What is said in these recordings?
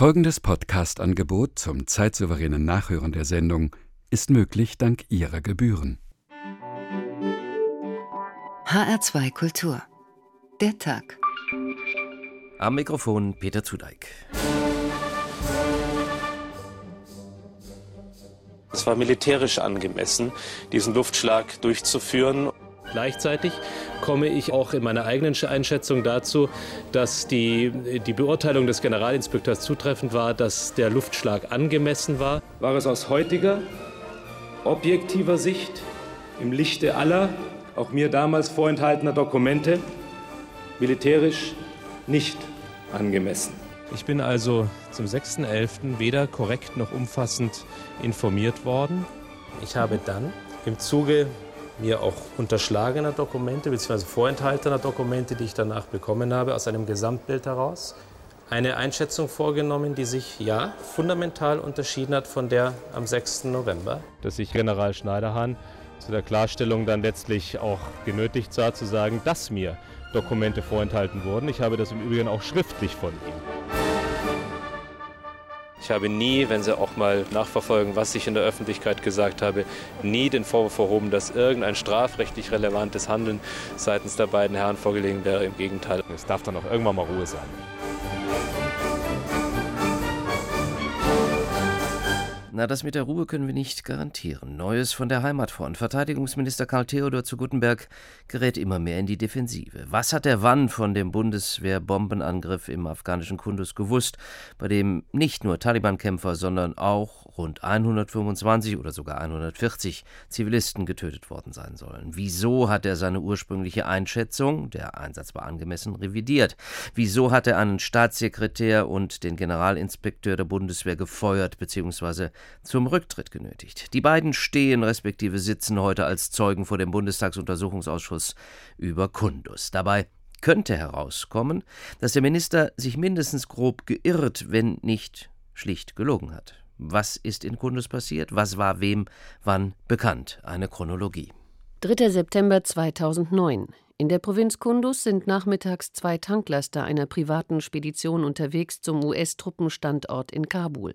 Folgendes Podcast-Angebot zum zeitsouveränen Nachhören der Sendung ist möglich dank Ihrer Gebühren. HR2 Kultur. Der Tag. Am Mikrofon Peter Zudeik. Es war militärisch angemessen, diesen Luftschlag durchzuführen. Gleichzeitig komme ich auch in meiner eigenen Einschätzung dazu, dass die Beurteilung des Generalinspekteurs zutreffend war, dass der Luftschlag angemessen war. War es aus heutiger, objektiver Sicht, im Lichte aller, auch mir damals vorenthaltener Dokumente, militärisch nicht angemessen. Ich bin also zum 6.11. weder korrekt noch umfassend informiert worden. Ich habe dann im Zuge mir auch unterschlagener Dokumente bzw. vorenthaltener Dokumente, die ich danach bekommen habe, aus einem Gesamtbild heraus, eine Einschätzung vorgenommen, die sich fundamental unterschieden hat von der am 6. November. Dass sich General Schneiderhan zu der Klarstellung dann letztlich auch genötigt sah, zu sagen, dass mir Dokumente vorenthalten wurden. Ich habe das im Übrigen auch schriftlich von ihm. Ich habe nie, wenn Sie auch mal nachverfolgen, was ich in der Öffentlichkeit gesagt habe, nie den Vorwurf erhoben, dass irgendein strafrechtlich relevantes Handeln seitens der beiden Herren vorgelegen wäre. Im Gegenteil. Es darf dann auch irgendwann mal Ruhe sein. Na, das mit der Ruhe können wir nicht garantieren. Neues von der Heimatfront. Verteidigungsminister Karl Theodor zu Guttenberg gerät immer mehr in die Defensive. Was hat er wann von dem Bundeswehr-Bombenangriff im afghanischen Kunduz gewusst, bei dem nicht nur Taliban-Kämpfer, sondern auch rund 125 oder sogar 140 Zivilisten getötet worden sein sollen? Wieso hat er seine ursprüngliche Einschätzung, der Einsatz war angemessen, revidiert? Wieso hat er einen Staatssekretär und den Generalinspekteur der Bundeswehr gefeuert bzw. zum Rücktritt genötigt? Die beiden stehen respektive sitzen heute als Zeugen vor dem Bundestagsuntersuchungsausschuss über Kunduz. Dabei könnte herauskommen, dass der Minister sich mindestens grob geirrt, wenn nicht schlicht gelogen hat. Was ist in Kunduz passiert? Was war wem wann bekannt? Eine Chronologie. 3. September 2009. In der Provinz Kunduz sind nachmittags 2 Tanklaster einer privaten Spedition unterwegs zum US-Truppenstandort in Kabul.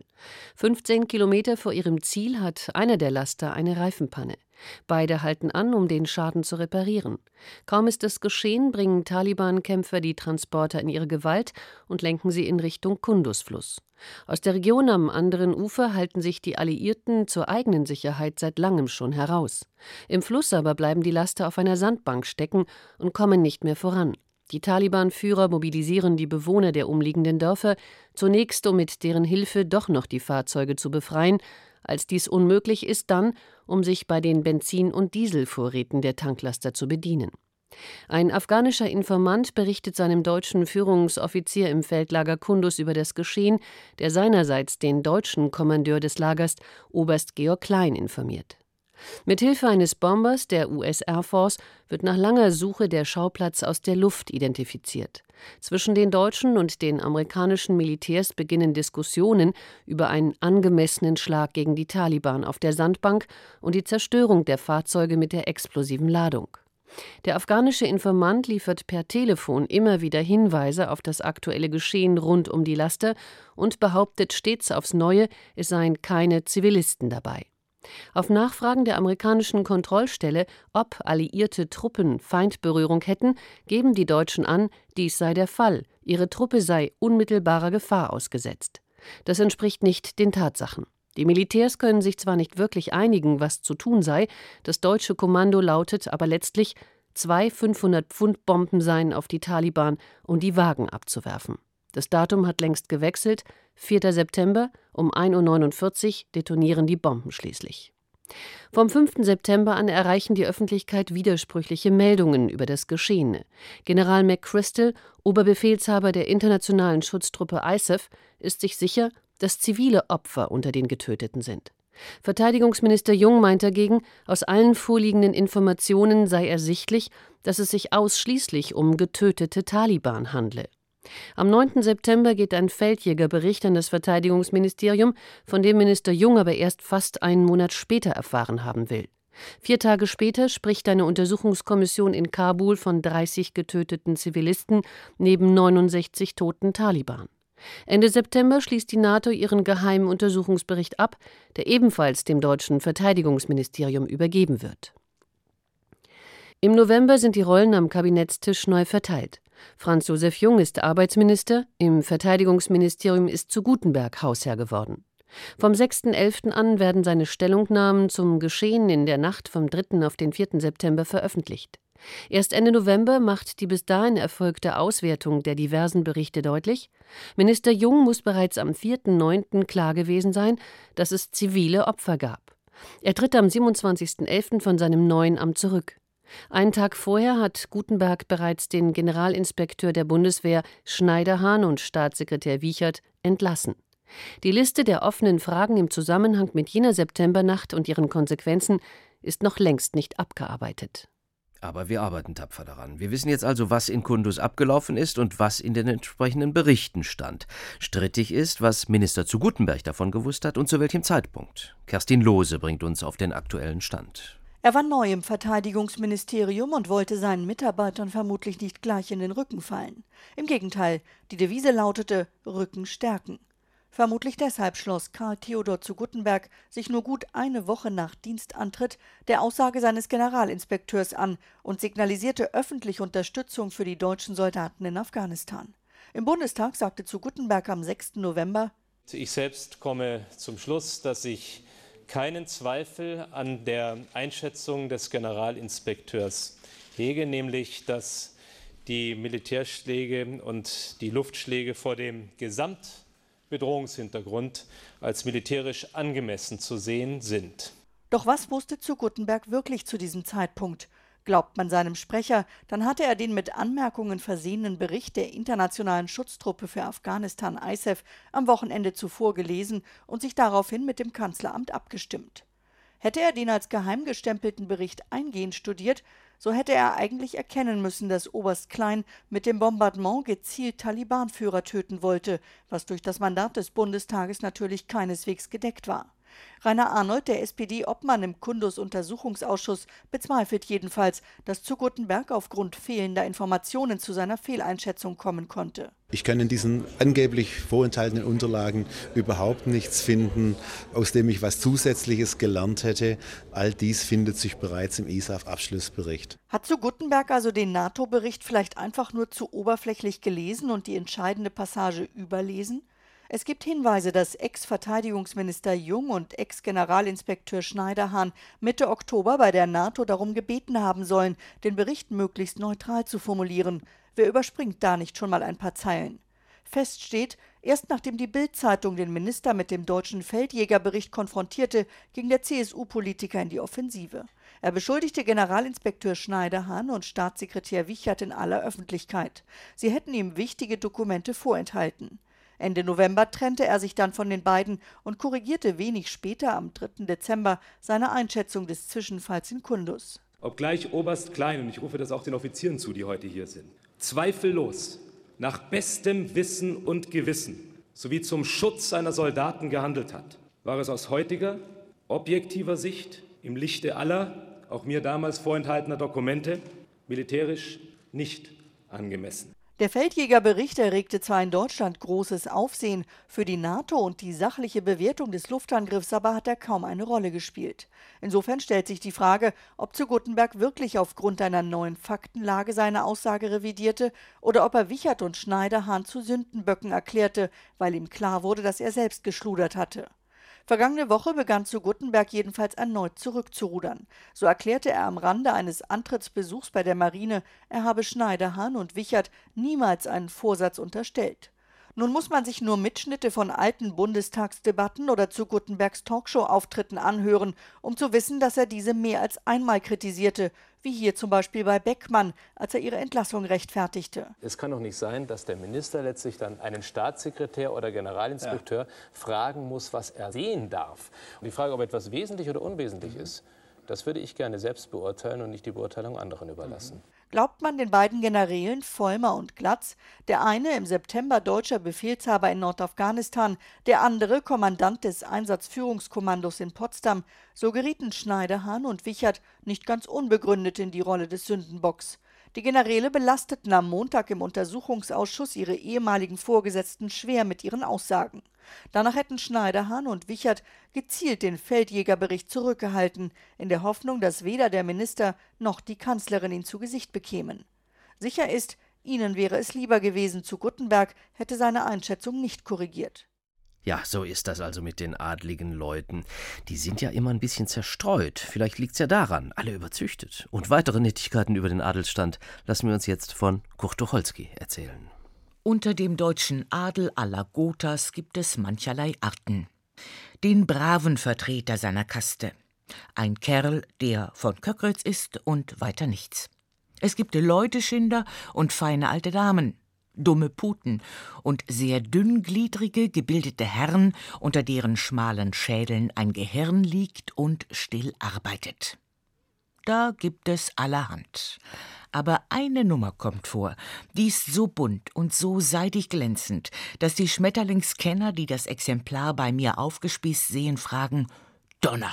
15 Kilometer vor ihrem Ziel hat einer der Laster eine Reifenpanne. Beide halten an, um den Schaden zu reparieren. Kaum ist es geschehen, bringen Taliban-Kämpfer die Transporter in ihre Gewalt und lenken sie in Richtung Kunduz-Fluss. Aus der Region am anderen Ufer halten sich die Alliierten zur eigenen Sicherheit seit langem schon heraus. Im Fluss aber bleiben die Laster auf einer Sandbank stecken und kommen nicht mehr voran. Die Taliban-Führer mobilisieren die Bewohner der umliegenden Dörfer, zunächst um mit deren Hilfe doch noch die Fahrzeuge zu befreien. Als dies unmöglich ist, dann, um sich bei den Benzin- und Dieselvorräten der Tanklaster zu bedienen. Ein afghanischer Informant berichtet seinem deutschen Führungsoffizier im Feldlager Kunduz über das Geschehen, der seinerseits den deutschen Kommandeur des Lagers, Oberst Georg Klein, informiert. Mithilfe eines Bombers der US Air Force wird nach langer Suche der Schauplatz aus der Luft identifiziert. Zwischen den deutschen und den amerikanischen Militärs beginnen Diskussionen über einen angemessenen Schlag gegen die Taliban auf der Sandbank und die Zerstörung der Fahrzeuge mit der explosiven Ladung. Der afghanische Informant liefert per Telefon immer wieder Hinweise auf das aktuelle Geschehen rund um die Laster und behauptet stets aufs Neue, es seien keine Zivilisten dabei. Auf Nachfragen der amerikanischen Kontrollstelle, ob alliierte Truppen Feindberührung hätten, geben die Deutschen an, dies sei der Fall, ihre Truppe sei unmittelbarer Gefahr ausgesetzt. Das entspricht nicht den Tatsachen. Die Militärs können sich zwar nicht wirklich einigen, was zu tun sei, das deutsche Kommando lautet aber letztlich, 2 500-Pfund-Bomben seien auf die Taliban, um die Wagen abzuwerfen. Das Datum hat längst gewechselt, 4. September, um 1.49 Uhr detonieren die Bomben schließlich. Vom 5. September an erreichen die Öffentlichkeit widersprüchliche Meldungen über das Geschehene. General McChrystal, Oberbefehlshaber der internationalen Schutztruppe ISAF, ist sich sicher, dass zivile Opfer unter den Getöteten sind. Verteidigungsminister Jung meint dagegen, aus allen vorliegenden Informationen sei ersichtlich, dass es sich ausschließlich um getötete Taliban handle. Am 9. September geht ein Feldjägerbericht an das Verteidigungsministerium, von dem Minister Jung aber erst fast einen Monat später erfahren haben will. 4 Tage später spricht eine Untersuchungskommission in Kabul von 30 getöteten Zivilisten neben 69 toten Taliban. Ende September schließt die NATO ihren geheimen Untersuchungsbericht ab, der ebenfalls dem deutschen Verteidigungsministerium übergeben wird. Im November sind die Rollen am Kabinettstisch neu verteilt. Franz Josef Jung ist Arbeitsminister, im Verteidigungsministerium ist zu Gutenberg Hausherr geworden. Vom 6.11. an werden seine Stellungnahmen zum Geschehen in der Nacht vom 3. auf den 4. September veröffentlicht. Erst Ende November macht die bis dahin erfolgte Auswertung der diversen Berichte deutlich: Minister Jung muss bereits am 4.9. klar gewesen sein, dass es zivile Opfer gab. Er tritt am 27.11. von seinem neuen Amt zurück. Einen Tag vorher hat Gutenberg bereits den Generalinspekteur der Bundeswehr Schneiderhan und Staatssekretär Wiechert entlassen. Die Liste der offenen Fragen im Zusammenhang mit jener Septembernacht und ihren Konsequenzen ist noch längst nicht abgearbeitet. Aber wir arbeiten tapfer daran. Wir wissen jetzt also, was in Kundus abgelaufen ist und was in den entsprechenden Berichten stand. Strittig ist, was Minister zu Gutenberg davon gewusst hat und zu welchem Zeitpunkt. Kerstin Lohse bringt uns auf den aktuellen Stand. Er war neu im Verteidigungsministerium und wollte seinen Mitarbeitern vermutlich nicht gleich in den Rücken fallen. Im Gegenteil, die Devise lautete Rücken stärken. Vermutlich deshalb schloss Karl Theodor zu Guttenberg sich nur gut eine Woche nach Dienstantritt der Aussage seines Generalinspekteurs an und signalisierte öffentlich Unterstützung für die deutschen Soldaten in Afghanistan. Im Bundestag sagte zu Guttenberg am 6. November: Ich selbst komme zum Schluss, dass ich keinen Zweifel an der Einschätzung des Generalinspekteurs hege, nämlich dass die Militärschläge und die Luftschläge vor dem Gesamtbedrohungshintergrund als militärisch angemessen zu sehen sind. Doch was wusste zu Guttenberg wirklich zu diesem Zeitpunkt? Glaubt man seinem Sprecher, dann hatte er den mit Anmerkungen versehenen Bericht der Internationalen Schutztruppe für Afghanistan ISAF am Wochenende zuvor gelesen und sich daraufhin mit dem Kanzleramt abgestimmt. Hätte er den als geheim gestempelten Bericht eingehend studiert, so hätte er eigentlich erkennen müssen, dass Oberst Klein mit dem Bombardement gezielt Taliban-Führer töten wollte, was durch das Mandat des Bundestages natürlich keineswegs gedeckt war. Rainer Arnold, der SPD-Obmann im Kundus-Untersuchungsausschuss, bezweifelt jedenfalls, dass zu Guttenberg aufgrund fehlender Informationen zu seiner Fehleinschätzung kommen konnte. Ich kann in diesen angeblich vorenthaltenen Unterlagen überhaupt nichts finden, aus dem ich was Zusätzliches gelernt hätte. All dies findet sich bereits im ISAF-Abschlussbericht. Hat zu Guttenberg also den NATO-Bericht vielleicht einfach nur zu oberflächlich gelesen und die entscheidende Passage überlesen? Es gibt Hinweise, dass Ex-Verteidigungsminister Jung und Ex-Generalinspekteur Schneiderhan Mitte Oktober bei der NATO darum gebeten haben sollen, den Bericht möglichst neutral zu formulieren. Wer überspringt da nicht schon mal ein paar Zeilen? Fest steht, erst nachdem die Bild-Zeitung den Minister mit dem deutschen Feldjägerbericht konfrontierte, ging der CSU-Politiker in die Offensive. Er beschuldigte Generalinspekteur Schneiderhan und Staatssekretär Wiechert in aller Öffentlichkeit. Sie hätten ihm wichtige Dokumente vorenthalten. Ende November trennte er sich dann von den beiden und korrigierte wenig später, am 3. Dezember, seine Einschätzung des Zwischenfalls in Kundus. Obgleich Oberst Klein, und ich rufe das auch den Offizieren zu, die heute hier sind, zweifellos nach bestem Wissen und Gewissen sowie zum Schutz seiner Soldaten gehandelt hat, war es aus heutiger, objektiver Sicht im Lichte aller, auch mir damals vorenthaltener Dokumente, militärisch nicht angemessen. Der Feldjägerbericht erregte zwar in Deutschland großes Aufsehen, für die NATO und die sachliche Bewertung des Luftangriffs aber hat er kaum eine Rolle gespielt. Insofern stellt sich die Frage, ob zu Guttenberg wirklich aufgrund einer neuen Faktenlage seine Aussage revidierte oder ob er Wiechert und Schneiderhan zu Sündenböcken erklärte, weil ihm klar wurde, dass er selbst geschludert hatte. Vergangene Woche begann zu Guttenberg jedenfalls erneut zurückzurudern. So erklärte er am Rande eines Antrittsbesuchs bei der Marine, er habe Schneiderhan und Wiechert niemals einen Vorsatz unterstellt. Nun muss man sich nur Mitschnitte von alten Bundestagsdebatten oder zu Guttenbergs Talkshow-Auftritten anhören, um zu wissen, dass er diese mehr als einmal kritisierte, wie hier zum Beispiel bei Beckmann, als er ihre Entlassung rechtfertigte. Es kann doch nicht sein, dass der Minister letztlich dann einen Staatssekretär oder Generalinspekteur fragen muss, was er sehen darf. Und die Frage, ob etwas wesentlich oder unwesentlich ist, das würde ich gerne selbst beurteilen und nicht die Beurteilung anderen überlassen. Glaubt man den beiden Generälen Vollmer und Glatz, der eine im September deutscher Befehlshaber in Nordafghanistan, der andere Kommandant des Einsatzführungskommandos in Potsdam, so gerieten Schneiderhan und Wiechert nicht ganz unbegründet in die Rolle des Sündenbocks. Die Generäle belasteten am Montag im Untersuchungsausschuss ihre ehemaligen Vorgesetzten schwer mit ihren Aussagen. Danach hätten Schneiderhan und Wichert gezielt den Feldjägerbericht zurückgehalten, in der Hoffnung, dass weder der Minister noch die Kanzlerin ihn zu Gesicht bekämen. Sicher ist, ihnen wäre es lieber gewesen, zu Guttenberg hätte seine Einschätzung nicht korrigiert. Ja, so ist das also mit den adligen Leuten. Die sind ja immer ein bisschen zerstreut. Vielleicht liegt's ja daran, alle überzüchtet. Und weitere Nettigkeiten über den Adelsstand lassen wir uns jetzt von Kurt Tucholsky erzählen. Unter dem deutschen Adel aller Gothas gibt es mancherlei Arten. Den braven Vertreter seiner Kaste. Ein Kerl, der von Köckritz ist und weiter nichts. Es gibt Leuteschinder und feine alte Damen, dumme Puten und sehr dünngliedrige, gebildete Herren, unter deren schmalen Schädeln ein Gehirn liegt und still arbeitet. Da gibt es allerhand. Aber eine Nummer kommt vor, die ist so bunt und so seidig glänzend, dass die Schmetterlingskenner, die das Exemplar bei mir aufgespießt sehen, fragen: »Donner,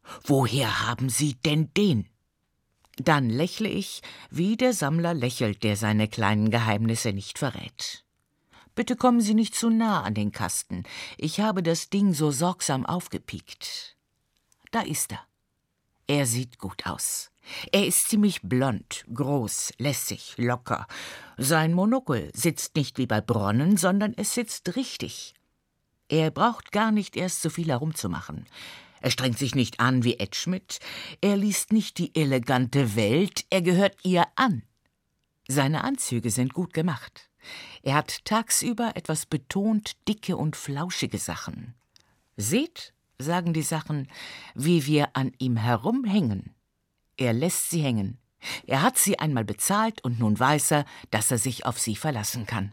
woher haben Sie denn den?« Dann lächle ich, wie der Sammler lächelt, der seine kleinen Geheimnisse nicht verrät. »Bitte kommen Sie nicht zu nah an den Kasten. Ich habe das Ding so sorgsam aufgepiekt.« Da ist er. Er sieht gut aus. Er ist ziemlich blond, groß, lässig, locker. Sein Monokel sitzt nicht wie bei Bronnen, sondern es sitzt richtig. Er braucht gar nicht erst so viel herumzumachen. Er strengt sich nicht an wie Ed Schmidt. Er liest nicht die elegante Welt, er gehört ihr an. Seine Anzüge sind gut gemacht. Er hat tagsüber etwas betont dicke und flauschige Sachen. Seht, sagen die Sachen, wie wir an ihm herumhängen. Er lässt sie hängen. Er hat sie einmal bezahlt und nun weiß er, dass er sich auf sie verlassen kann.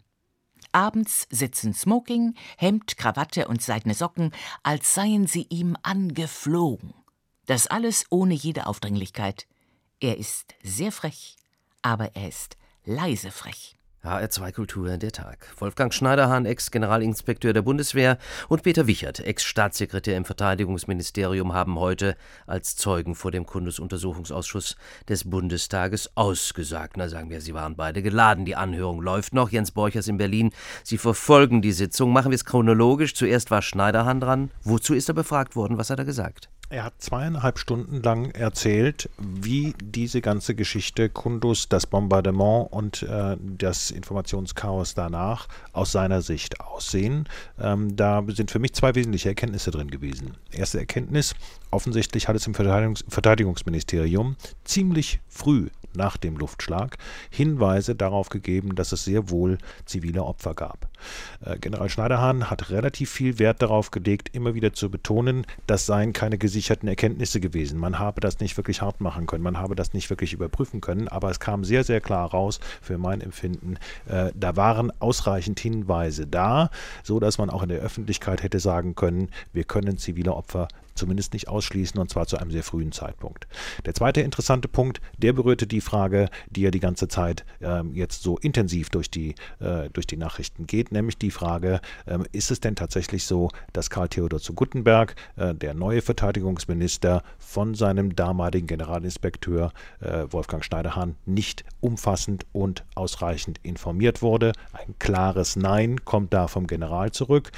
Abends sitzen Smoking, Hemd, Krawatte und seidene Socken, als seien sie ihm angeflogen. Das alles ohne jede Aufdringlichkeit. Er ist sehr frech, aber er ist leise frech. HR2 Kultur, der Tag. Wolfgang Schneiderhan, Ex-Generalinspekteur der Bundeswehr, und Peter Wichert, Ex-Staatssekretär im Verteidigungsministerium, haben heute als Zeugen vor dem Kundesuntersuchungsausschuss des Bundestages ausgesagt. Na, sagen wir, sie waren beide geladen. Die Anhörung läuft noch. Jens Borchers in Berlin. Sie verfolgen die Sitzung. Machen wir es chronologisch. Zuerst war Schneiderhan dran. Wozu ist er befragt worden? Was hat er gesagt? Er hat 2,5 Stunden lang erzählt, wie diese ganze Geschichte Kundus, das Bombardement und das Informationschaos danach aus seiner Sicht aussehen. Da sind für mich 2 wesentliche Erkenntnisse drin gewesen. Erste Erkenntnis: Offensichtlich hat es im Verteidigungsministerium ziemlich früh nach dem Luftschlag Hinweise darauf gegeben, dass es sehr wohl zivile Opfer gab. General Schneiderhan hat relativ viel Wert darauf gelegt, immer wieder zu betonen, das seien keine gesicherten Erkenntnisse gewesen. Man habe das nicht wirklich hart machen können, man habe das nicht wirklich überprüfen können, aber es kam sehr, sehr klar raus, für mein Empfinden, da waren ausreichend Hinweise da, so dass man auch in der Öffentlichkeit hätte sagen können, wir können zivile Opfer zumindest nicht ausschließen, und zwar zu einem sehr frühen Zeitpunkt. Der zweite interessante Punkt, der berührte die Frage, die ja die ganze Zeit jetzt so intensiv durch die Nachrichten geht, nämlich die Frage, ist es denn tatsächlich so, dass Karl Theodor zu Guttenberg, der neue Verteidigungsminister, von seinem damaligen Generalinspekteur Wolfgang Schneiderhan nicht umfassend und ausreichend informiert wurde? Ein klares Nein kommt da vom General zurück,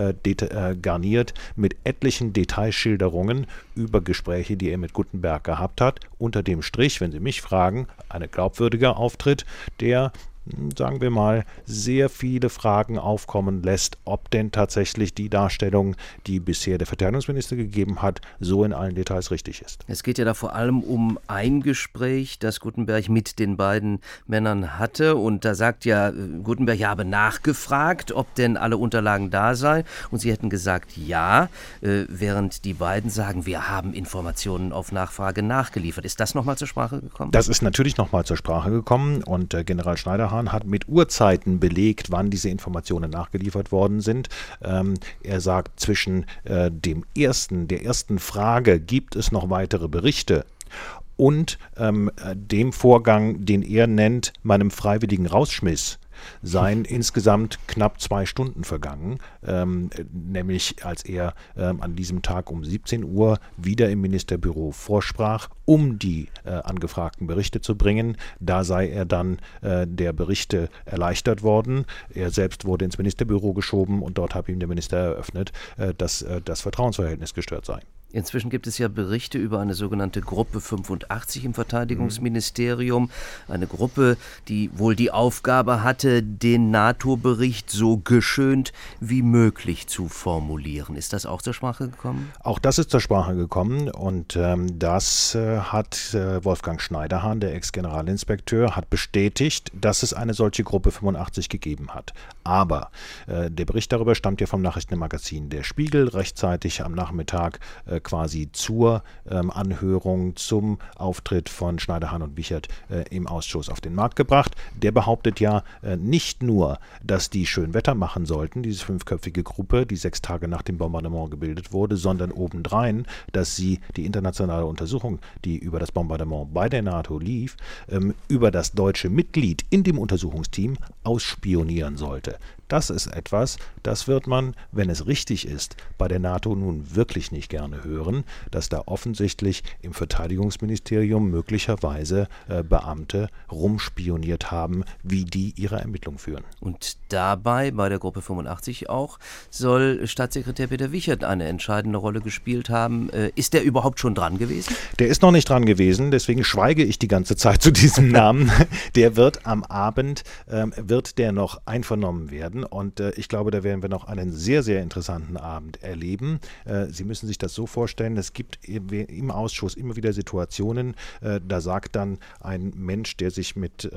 garniert mit etlichen Detailschilderungen über Gespräche, die er mit Guttenberg gehabt hat. Unter dem Strich, wenn Sie mich fragen, ein glaubwürdiger Auftritt, der, sagen wir mal, sehr viele Fragen aufkommen lässt, ob denn tatsächlich die Darstellung, die bisher der Verteidigungsminister gegeben hat, so in allen Details richtig ist. Es geht ja da vor allem um ein Gespräch, das Guttenberg mit den beiden Männern hatte, und da sagt ja Guttenberg, er habe nachgefragt, ob denn alle Unterlagen da seien, und sie hätten gesagt ja, während die beiden sagen, wir haben Informationen auf Nachfrage nachgeliefert. Ist das nochmal zur Sprache gekommen? Das ist natürlich nochmal zur Sprache gekommen, und General Schneiderhan hat mit Uhrzeiten belegt, wann diese Informationen nachgeliefert worden sind. Er sagt, zwischen der ersten Frage, gibt es noch weitere Berichte, und dem Vorgang, den er nennt, meinem freiwilligen Rausschmiss, seien insgesamt knapp 2 Stunden vergangen, nämlich als er an diesem Tag um 17 Uhr wieder im Ministerbüro vorsprach, um die angefragten Berichte zu bringen. Da sei er dann der Berichte erleichtert worden. Er selbst wurde ins Ministerbüro geschoben und dort habe ihm der Minister eröffnet, dass das Vertrauensverhältnis gestört sei. Inzwischen gibt es ja Berichte über eine sogenannte Gruppe 85 im Verteidigungsministerium. Eine Gruppe, die wohl die Aufgabe hatte, den NATO-Bericht so geschönt wie möglich zu formulieren. Ist das auch zur Sprache gekommen? Auch das ist zur Sprache gekommen und das hat Wolfgang Schneiderhahn, der Ex-Generalinspekteur, hat bestätigt, dass es eine solche Gruppe 85 gegeben hat. Aber der Bericht darüber stammt ja vom Nachrichtenmagazin Der Spiegel, rechtzeitig am Nachmittag quasi zur Anhörung zum Auftritt von Schneiderhahn und Wiechert im Ausschuss auf den Markt gebracht. Der behauptet ja nicht nur, dass die schön Wetter machen sollten, diese 5-köpfige Gruppe, die 6 Tage nach dem Bombardement gebildet wurde, sondern obendrein, dass sie die internationale Untersuchung, die über das Bombardement bei der NATO lief, über das deutsche Mitglied in dem Untersuchungsteam ausspionieren sollte. Das ist etwas, das wird man, wenn es richtig ist, bei der NATO nun wirklich nicht gerne hören, dass da offensichtlich im Verteidigungsministerium möglicherweise Beamte rumspioniert haben, wie die ihre Ermittlungen führen. Und dabei, bei der Gruppe 85 auch, soll Staatssekretär Peter Wiechert eine entscheidende Rolle gespielt haben. Ist der überhaupt schon dran gewesen? Der ist noch nicht dran gewesen, deswegen schweige ich die ganze Zeit zu diesem Namen. Der wird am Abend, wird der noch einvernommen werden. Und ich glaube, da werden wir noch einen sehr, sehr interessanten Abend erleben. Sie müssen sich das so vorstellen, es gibt im Ausschuss immer wieder Situationen, da sagt dann ein Mensch, der sich mit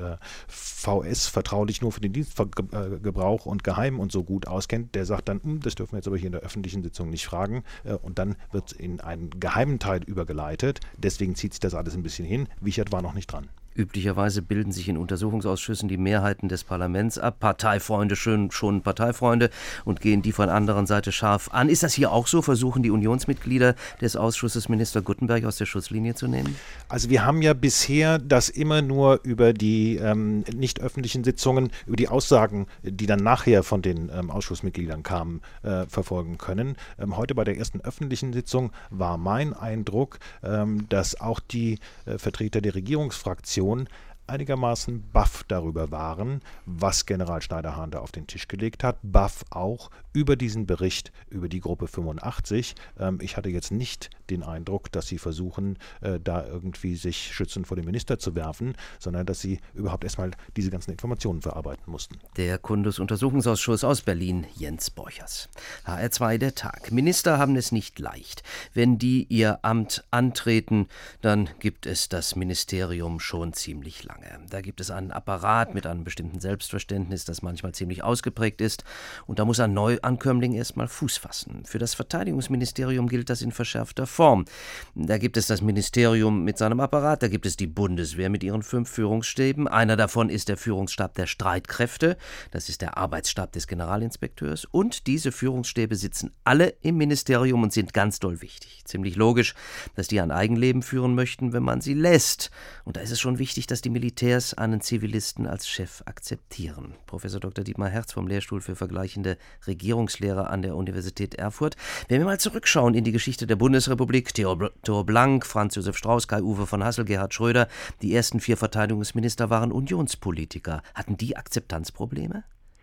VS, vertraulich nur für den Dienstgebrauch und geheim und so gut auskennt, der sagt dann, das dürfen wir jetzt aber hier in der öffentlichen Sitzung nicht fragen. Und dann wird in einen geheimen Teil übergeleitet. Deswegen zieht sich das alles ein bisschen hin. Wiechert war noch nicht dran. Üblicherweise bilden sich in Untersuchungsausschüssen die Mehrheiten des Parlaments ab. Parteifreunde schon Parteifreunde und gehen die von anderen Seite scharf an. Ist das hier auch so? Versuchen die Unionsmitglieder des Ausschusses Minister Guttenberg aus der Schusslinie zu nehmen? Also wir haben ja bisher das immer nur über die nicht öffentlichen Sitzungen, über die Aussagen, die dann nachher von den Ausschussmitgliedern kamen, verfolgen können. Heute bei der ersten öffentlichen Sitzung war mein Eindruck, dass auch die Vertreter der Regierungsfraktion einigermaßen baff darüber waren, was General Schneiderhahn da auf den Tisch gelegt hat. Baff auch über diesen Bericht über die Gruppe 85. Ich hatte jetzt nicht den Eindruck, dass sie versuchen, da irgendwie sich schützend vor den Minister zu werfen, sondern dass sie überhaupt erstmal diese ganzen Informationen verarbeiten mussten. Der Kundus-Untersuchungsausschuss aus Berlin, Jens Borchers. HR2 der Tag. Minister haben es nicht leicht. Wenn die ihr Amt antreten, dann gibt es das Ministerium schon ziemlich lange. Da gibt es einen Apparat mit einem bestimmten Selbstverständnis, das manchmal ziemlich ausgeprägt ist. Und da muss ein Neuankömmling erstmal Fuß fassen. Für das Verteidigungsministerium gilt das in verschärfter Form. Da gibt es das Ministerium mit seinem Apparat, da gibt es die Bundeswehr mit ihren 5 Führungsstäben. Einer davon ist der Führungsstab der Streitkräfte. Das ist der Arbeitsstab des Generalinspekteurs. Und diese Führungsstäbe sitzen alle im Ministerium und sind ganz doll wichtig. Ziemlich logisch, dass die ein Eigenleben führen möchten, wenn man sie lässt. Und da ist es schon wichtig, dass die Militärs einen Zivilisten als Chef akzeptieren. Professor Dr. Dietmar Herz vom Lehrstuhl für vergleichende Regierungslehre an der Universität Erfurt. Wenn wir mal zurückschauen in die Geschichte der Bundesrepublik, Theodor Blank, Franz Josef Strauß, Kai-Uwe von Hassel, Gerhard Schröder, die ersten 4 Verteidigungsminister waren Unionspolitiker. Hatten die Akzeptanzprobleme?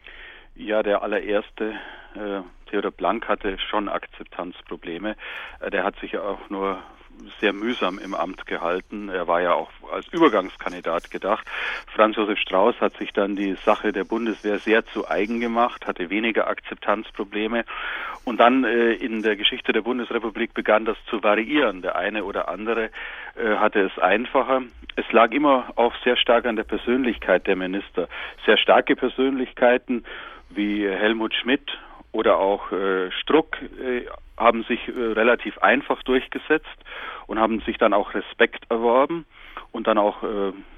Ja, der allererste, Theodor Blank, hatte schon Akzeptanzprobleme. Der hat sich ja auch nur sehr mühsam im Amt gehalten. Er war ja auch als Übergangskandidat gedacht. Franz Josef Strauß hat sich dann die Sache der Bundeswehr sehr zu eigen gemacht, hatte weniger Akzeptanzprobleme. Und dann in der Geschichte der Bundesrepublik begann das zu variieren. Der eine oder andere hatte es einfacher. Es lag immer auch sehr stark an der Persönlichkeit der Minister. Sehr starke Persönlichkeiten wie Helmut Schmidt oder auch Struck haben sich relativ einfach durchgesetzt und haben sich dann auch Respekt erworben und dann auch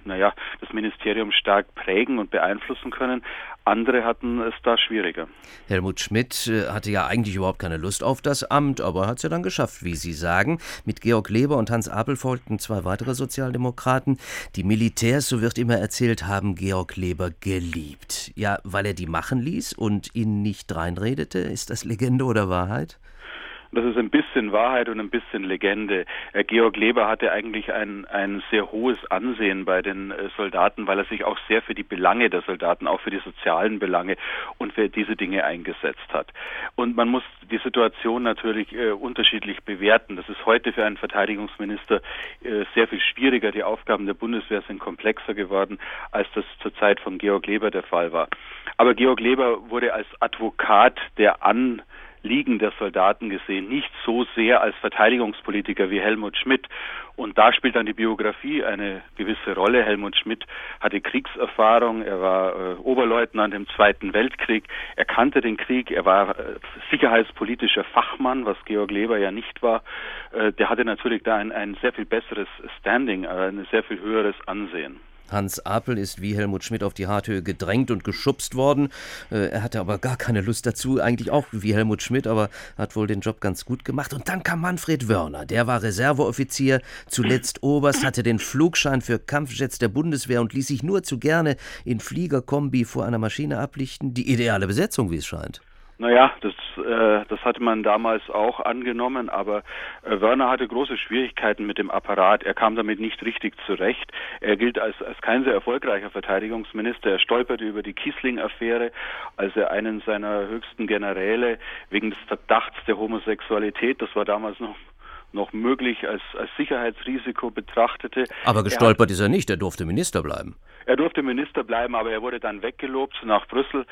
das Ministerium stark prägen und beeinflussen können. Andere hatten es da schwieriger. Helmut Schmidt hatte ja eigentlich überhaupt keine Lust auf das Amt, aber hat es ja dann geschafft, wie Sie sagen. Mit Georg Leber und Hans Apel folgten 2 weitere Sozialdemokraten. Die Militärs, so wird immer erzählt, haben Georg Leber geliebt. Ja, weil er die machen ließ und ihnen nicht reinredete. Ist das Legende oder Wahrheit? Das ist ein bisschen Wahrheit und ein bisschen Legende. Georg Leber hatte eigentlich ein sehr hohes Ansehen bei den Soldaten, weil er sich auch sehr für die Belange der Soldaten, auch für die sozialen Belange und für diese Dinge eingesetzt hat. Und man muss die Situation natürlich unterschiedlich bewerten. Das ist heute für einen Verteidigungsminister sehr viel schwieriger. Die Aufgaben der Bundeswehr sind komplexer geworden, als das zur Zeit von Georg Leber der Fall war. Aber Georg Leber wurde als Advokat der Anliegen der Soldaten gesehen, nicht so sehr als Verteidigungspolitiker wie Helmut Schmidt. Und da spielt dann die Biografie eine gewisse Rolle. Helmut Schmidt hatte Kriegserfahrung, er war Oberleutnant im Zweiten Weltkrieg, er kannte den Krieg, er war sicherheitspolitischer Fachmann, was Georg Leber ja nicht war. Der hatte natürlich da ein sehr viel besseres Standing, ein sehr viel höheres Ansehen. Hans Apel ist wie Helmut Schmidt auf die Harthöhe gedrängt und geschubst worden. Er hatte aber gar keine Lust dazu, eigentlich auch wie Helmut Schmidt, aber hat wohl den Job ganz gut gemacht. Und dann kam Manfred Wörner, der war Reserveoffizier, zuletzt Oberst, hatte den Flugschein für Kampfjets der Bundeswehr und ließ sich nur zu gerne in Fliegerkombi vor einer Maschine ablichten. Die ideale Besetzung, wie es scheint. Das hatte man damals auch angenommen, aber Wörner hatte große Schwierigkeiten mit dem Apparat. Er kam damit nicht richtig zurecht. Er gilt als kein sehr erfolgreicher Verteidigungsminister. Er stolperte über die Kiesling-Affäre, als er einen seiner höchsten Generäle wegen des Verdachts der Homosexualität, das war damals noch möglich, als Sicherheitsrisiko betrachtete. Aber gestolpert ist er nicht, er durfte Minister bleiben. Er durfte Minister bleiben, aber er wurde dann weggelobt nach Brüssel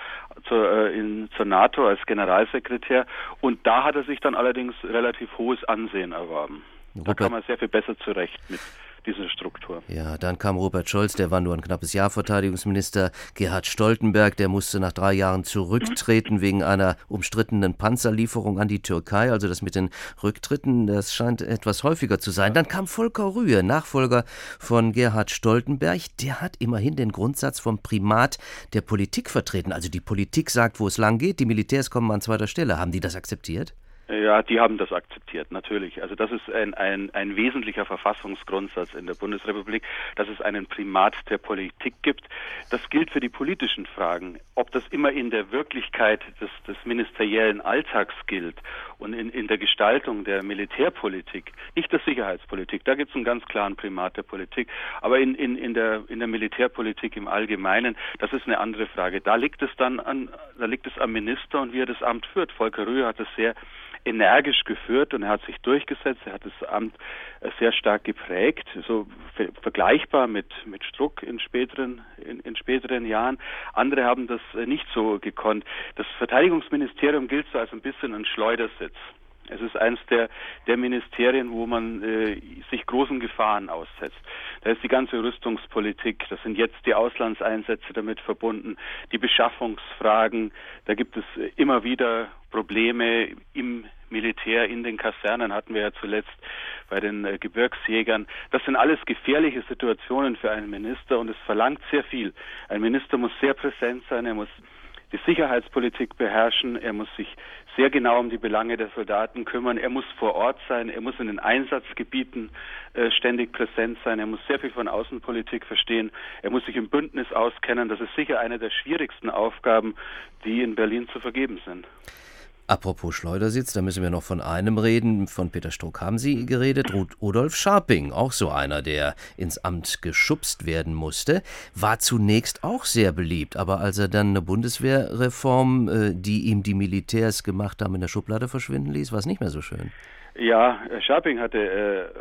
zur NATO als Generalsekretär. Und da hat er sich dann allerdings relativ hohes Ansehen erworben. Da kam er sehr viel besser zurecht mit dieser Struktur. Ja, dann kam Robert Scholz, der war nur ein knappes Jahr Verteidigungsminister. Gerhard Stoltenberg, der musste nach 3 Jahren zurücktreten wegen einer umstrittenen Panzerlieferung an die Türkei. Also das mit den Rücktritten, das scheint etwas häufiger zu sein. Dann kam Volker Rühe, Nachfolger von Gerhard Stoltenberg. Der hat immerhin den Grundsatz vom Primat der Politik vertreten. Also die Politik sagt, wo es lang geht, die Militärs kommen an zweiter Stelle. Haben die das akzeptiert? Ja, die haben das akzeptiert, natürlich. Also das ist ein wesentlicher Verfassungsgrundsatz in der Bundesrepublik, dass es einen Primat der Politik gibt. Das gilt für die politischen Fragen. Ob das immer in der Wirklichkeit des ministeriellen Alltags gilt und in der Gestaltung der Militärpolitik, nicht der Sicherheitspolitik, da gibt es einen ganz klaren Primat der Politik, aber in der Militärpolitik im Allgemeinen, das ist eine andere Frage. Da liegt es am Minister und wie er das Amt führt. Volker Rühe hat es sehr energisch geführt und er hat sich durchgesetzt, er hat das Amt sehr stark geprägt, so vergleichbar mit Struck in späteren Jahren. Andere haben das nicht so gekonnt. Das Verteidigungsministerium gilt so als ein bisschen ein Schleudersitz. Es ist eines der Ministerien, wo man sich großen Gefahren aussetzt. Da ist die ganze Rüstungspolitik, das sind jetzt die Auslandseinsätze damit verbunden, die Beschaffungsfragen, da gibt es immer wieder Probleme im Militär, in den Kasernen hatten wir ja zuletzt bei den Gebirgsjägern. Das sind alles gefährliche Situationen für einen Minister und es verlangt sehr viel. Ein Minister muss sehr präsent sein, er muss die Sicherheitspolitik beherrschen, er muss sich sehr genau um die Belange der Soldaten kümmern, er muss vor Ort sein, er muss in den Einsatzgebieten ständig präsent sein, er muss sehr viel von Außenpolitik verstehen, er muss sich im Bündnis auskennen. Das ist sicher eine der schwierigsten Aufgaben, die in Berlin zu vergeben sind. Apropos Schleudersitz, da müssen wir noch von einem reden. Von Peter Struck haben Sie geredet. Rudolf Scharping, auch so einer, der ins Amt geschubst werden musste, war zunächst auch sehr beliebt. Aber als er dann eine Bundeswehrreform, die ihm die Militärs gemacht haben, in der Schublade verschwinden ließ, war es nicht mehr so schön. Ja, Scharping hatte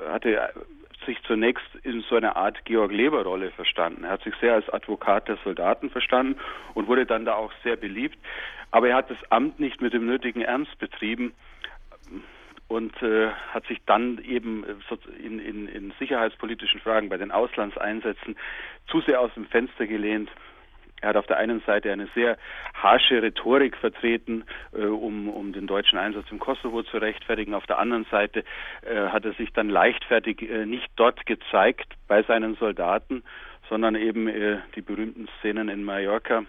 sich zunächst in so einer Art Georg-Leber-Rolle verstanden. Er hat sich sehr als Advokat der Soldaten verstanden und wurde dann da auch sehr beliebt. Aber er hat das Amt nicht mit dem nötigen Ernst betrieben und hat sich dann eben in sicherheitspolitischen Fragen bei den Auslandseinsätzen zu sehr aus dem Fenster gelehnt. Er hat auf der einen Seite eine sehr harsche Rhetorik vertreten, um den deutschen Einsatz im Kosovo zu rechtfertigen. Auf der anderen Seite hat er sich dann leichtfertig nicht dort gezeigt, bei seinen Soldaten, sondern eben die berühmten Szenen in Mallorca.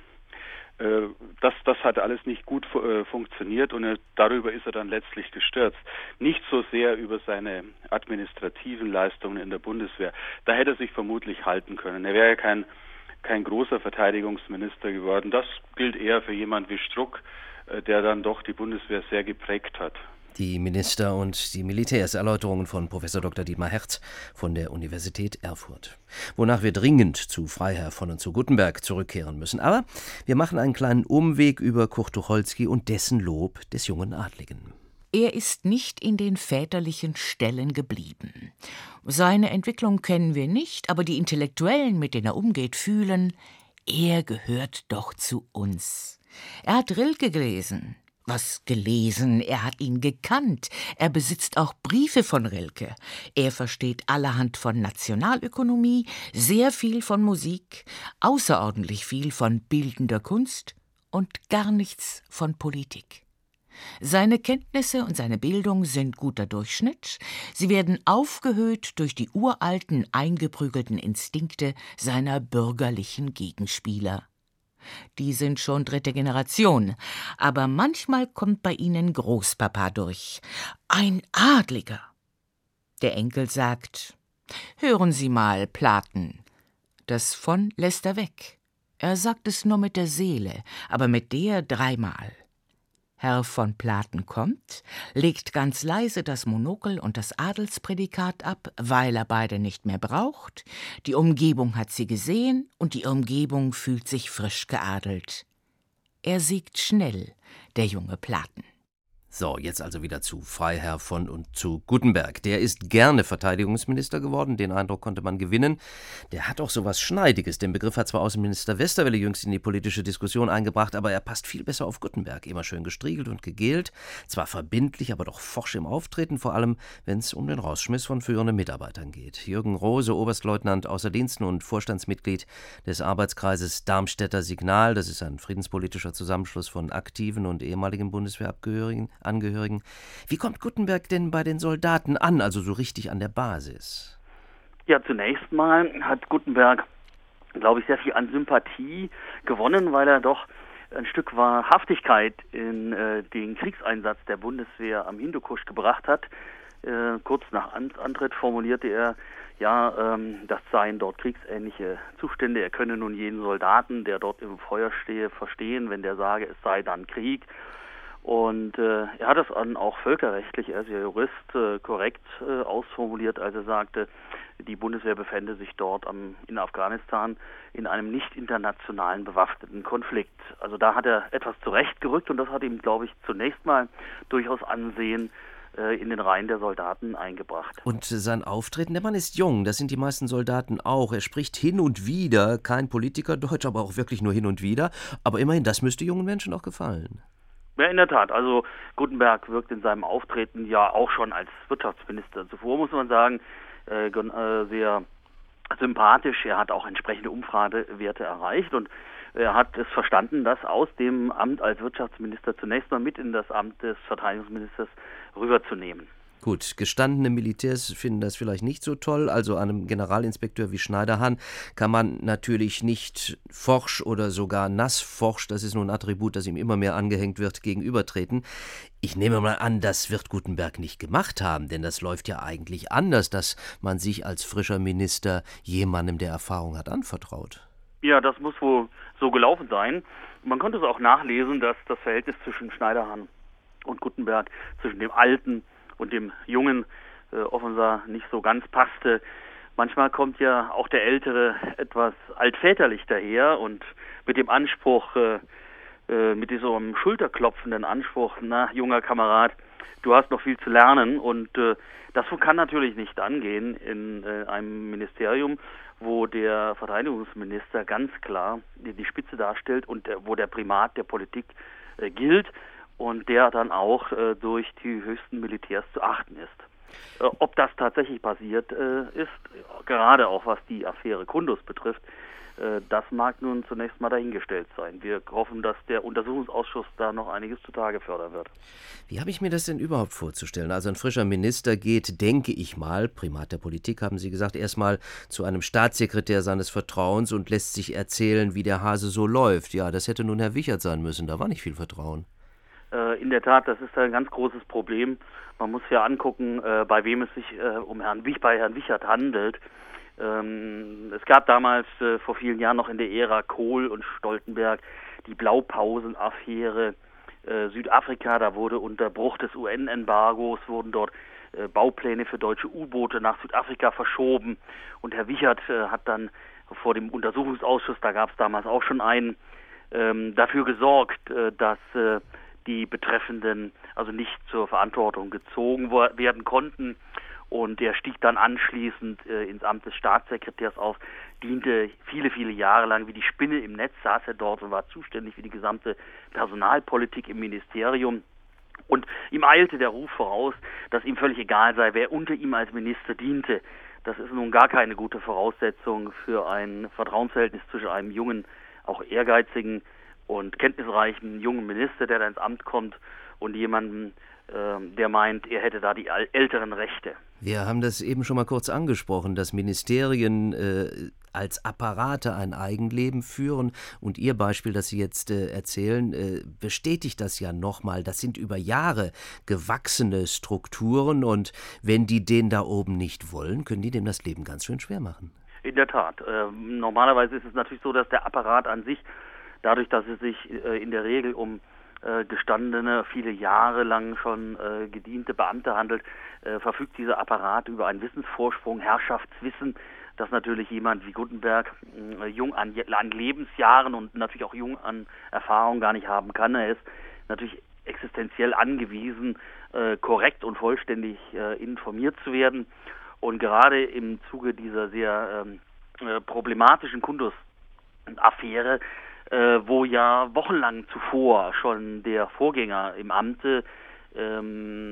Das hat alles nicht gut funktioniert und darüber ist er dann letztlich gestürzt. Nicht so sehr über seine administrativen Leistungen in der Bundeswehr. Da hätte er sich vermutlich halten können. Er wäre ja kein großer Verteidigungsminister geworden. Das gilt eher für jemand wie Struck, der dann doch die Bundeswehr sehr geprägt hat. Die Minister und die Militärs. Erläuterungen von Prof. Dr. Dietmar Herz von der Universität Erfurt. Wonach wir dringend zu Freiherr von und zu Guttenberg zurückkehren müssen. Aber wir machen einen kleinen Umweg über Kurt Tucholsky und dessen Lob des jungen Adligen. Er ist nicht in den väterlichen Ställen geblieben. Seine Entwicklung kennen wir nicht, aber die Intellektuellen, mit denen er umgeht, fühlen, er gehört doch zu uns. Er hat Rilke gelesen. Was gelesen? Er hat ihn gekannt. Er besitzt auch Briefe von Rilke. Er versteht allerhand von Nationalökonomie, sehr viel von Musik, außerordentlich viel von bildender Kunst und gar nichts von Politik. Seine Kenntnisse und seine Bildung sind guter Durchschnitt. Sie werden aufgehöht durch die uralten, eingeprügelten Instinkte seiner bürgerlichen Gegenspieler. Die sind schon dritte Generation, aber manchmal kommt bei ihnen Großpapa durch. Ein Adliger. Der Enkel sagt: »Hören Sie mal, Platen.« Das von lässt er weg. Er sagt es nur mit der Seele, aber mit der dreimal. Herr von Platen kommt, legt ganz leise das Monokel und das Adelsprädikat ab, weil er beide nicht mehr braucht. Die Umgebung hat sie gesehen und die Umgebung fühlt sich frisch geadelt. Er siegt schnell, der junge Platen. So, jetzt also wieder zu Freiherr von und zu Guttenberg. Der ist gerne Verteidigungsminister geworden, den Eindruck konnte man gewinnen. Der hat auch so was Schneidiges. Den Begriff hat zwar Außenminister Westerwelle jüngst in die politische Diskussion eingebracht, aber er passt viel besser auf Guttenberg. Immer schön gestriegelt und gegelt, zwar verbindlich, aber doch forsch im Auftreten, vor allem wenn es um den Rausschmiss von führenden Mitarbeitern geht. Jürgen Rose, Oberstleutnant außer Diensten und Vorstandsmitglied des Arbeitskreises Darmstädter Signal, das ist ein friedenspolitischer Zusammenschluss von aktiven und ehemaligen Bundeswehrangehörigen. Wie kommt Guttenberg denn bei den Soldaten an, also so richtig an der Basis? Ja, zunächst mal hat Guttenberg, glaube ich, sehr viel an Sympathie gewonnen, weil er doch ein Stück Wahrhaftigkeit in den Kriegseinsatz der Bundeswehr am Hindukusch gebracht hat. Kurz nach Amtsantritt formulierte er, das seien dort kriegsähnliche Zustände. Er könne nun jeden Soldaten, der dort im Feuer stehe, verstehen, wenn der sage, es sei dann Krieg. Und er hat es dann auch völkerrechtlich, er ist ja Jurist, korrekt ausformuliert, als er sagte, die Bundeswehr befände sich dort in Afghanistan in einem nicht internationalen bewaffneten Konflikt. Also da hat er etwas zurechtgerückt und das hat ihm, glaube ich, zunächst mal durchaus Ansehen in den Reihen der Soldaten eingebracht. Und sein Auftreten, der Mann ist jung, das sind die meisten Soldaten auch. Er spricht hin und wieder, kein Politikerdeutsch, aber auch wirklich nur hin und wieder. Aber immerhin, das müsste jungen Menschen auch gefallen. Ja, in der Tat. Also Guttenberg wirkt in seinem Auftreten ja auch schon als Wirtschaftsminister. Zuvor muss man sagen, sehr sympathisch. Er hat auch entsprechende Umfragewerte erreicht und er hat es verstanden, das aus dem Amt als Wirtschaftsminister zunächst mal mit in das Amt des Verteidigungsministers rüberzunehmen. Gut, gestandene Militärs finden das vielleicht nicht so toll. Also einem Generalinspekteur wie Schneiderhan kann man natürlich nicht forsch oder sogar nassforsch, das ist nun ein Attribut, das ihm immer mehr angehängt wird, gegenübertreten. Ich nehme mal an, das wird Guttenberg nicht gemacht haben, denn das läuft ja eigentlich anders, dass man sich als frischer Minister jemandem, der Erfahrung hat, anvertraut. Ja, das muss wohl so gelaufen sein. Man konnte es auch nachlesen, dass das Verhältnis zwischen Schneiderhan und Guttenberg, zwischen dem Alten und dem Jungen offenbar nicht so ganz passte. Manchmal kommt ja auch der Ältere etwas altväterlich daher und mit dem Anspruch, mit diesem schulterklopfenden Anspruch, na, junger Kamerad, du hast noch viel zu lernen. Und das kann natürlich nicht angehen in einem Ministerium, wo der Verteidigungsminister ganz klar die Spitze darstellt und wo der Primat der Politik gilt und der dann auch durch die höchsten Militärs zu achten ist. Ob das tatsächlich passiert ist, gerade auch was die Affäre Kundus betrifft, das mag nun zunächst mal dahingestellt sein. Wir hoffen, dass der Untersuchungsausschuss da noch einiges zutage fördern wird. Wie habe ich mir das denn überhaupt vorzustellen? Also ein frischer Minister geht, denke ich mal, Primat der Politik, haben Sie gesagt, erstmal zu einem Staatssekretär seines Vertrauens und lässt sich erzählen, wie der Hase so läuft. Ja, das hätte nun Herr Wichert sein müssen, da war nicht viel Vertrauen. In der Tat, das ist ein ganz großes Problem. Man muss ja angucken, bei wem es sich bei Herrn Wichert handelt. Es gab damals vor vielen Jahren noch in der Ära Kohl und Stoltenberg die Blaupausen-Affäre Südafrika. Da wurde unter Bruch des UN-Embargos wurden dort Baupläne für deutsche U-Boote nach Südafrika verschoben. Und Herr Wichert hat dann vor dem Untersuchungsausschuss, da gab es damals auch schon einen, dafür gesorgt, dass die Betreffenden also nicht zur Verantwortung gezogen werden konnten. Und er stieg dann anschließend ins Amt des Staatssekretärs auf, diente viele, viele Jahre lang wie die Spinne im Netz, saß er dort und war zuständig für die gesamte Personalpolitik im Ministerium. Und ihm eilte der Ruf voraus, dass ihm völlig egal sei, wer unter ihm als Minister diente. Das ist nun gar keine gute Voraussetzung für ein Vertrauensverhältnis zwischen einem jungen, auch ehrgeizigen und kenntnisreichen jungen Minister, der da ins Amt kommt, und jemanden, der meint, er hätte da die älteren Rechte. Wir haben das eben schon mal kurz angesprochen, dass Ministerien als Apparate ein Eigenleben führen. Und Ihr Beispiel, das Sie jetzt erzählen, bestätigt das ja nochmal. Das sind über Jahre gewachsene Strukturen. Und wenn die den da oben nicht wollen, können die dem das Leben ganz schön schwer machen. In der Tat. Normalerweise ist es natürlich so, dass der Apparat an sich, dadurch, dass es sich in der Regel um gestandene, viele Jahre lang schon gediente Beamte handelt, verfügt dieser Apparat über einen Wissensvorsprung, Herrschaftswissen, das natürlich jemand wie Guttenberg jung an Lebensjahren und natürlich auch jung an Erfahrung gar nicht haben kann. Er ist natürlich existenziell angewiesen, korrekt und vollständig informiert zu werden. Und gerade im Zuge dieser sehr problematischen Kundus-Affäre, wo ja wochenlang zuvor schon der Vorgänger im Amte, der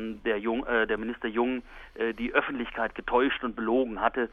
Minister Jung, die Öffentlichkeit getäuscht und belogen hatte,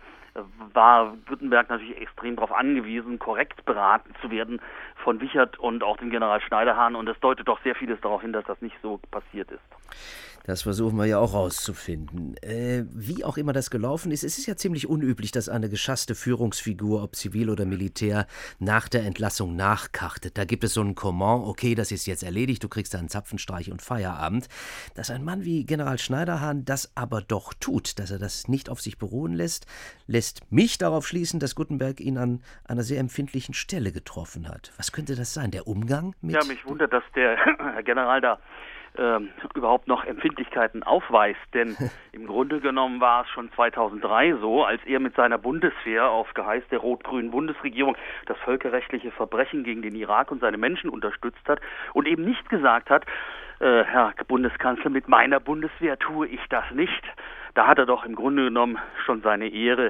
war Guttenberg natürlich extrem darauf angewiesen, korrekt beraten zu werden von Wichert und auch dem General Schneiderhan. Und es deutet doch sehr vieles darauf hin, dass das nicht so passiert ist. Das versuchen wir ja auch rauszufinden. Wie auch immer das gelaufen ist, es ist ja ziemlich unüblich, dass eine geschasste Führungsfigur, ob zivil oder militär, nach der Entlassung nachkartet. Da gibt es so ein Comment, okay, das ist jetzt erledigt, du kriegst einen Zapfenstreich und Feierabend. Dass ein Mann wie General Schneiderhan das aber doch tut, dass er das nicht auf sich beruhen lässt, lässt mich darauf schließen, dass Guttenberg ihn an einer sehr empfindlichen Stelle getroffen hat. Was könnte das sein? Der Umgang mit... Ja, mich wundert, dass der Herr General da überhaupt noch Empfindlichkeiten aufweist, denn im Grunde genommen war es schon 2003 so, als er mit seiner Bundeswehr auf Geheiß der rot-grünen Bundesregierung das völkerrechtliche Verbrechen gegen den Irak und seine Menschen unterstützt hat und eben nicht gesagt hat, Herr Bundeskanzler, mit meiner Bundeswehr tue ich das nicht. Da hat er doch im Grunde genommen schon seine Ehre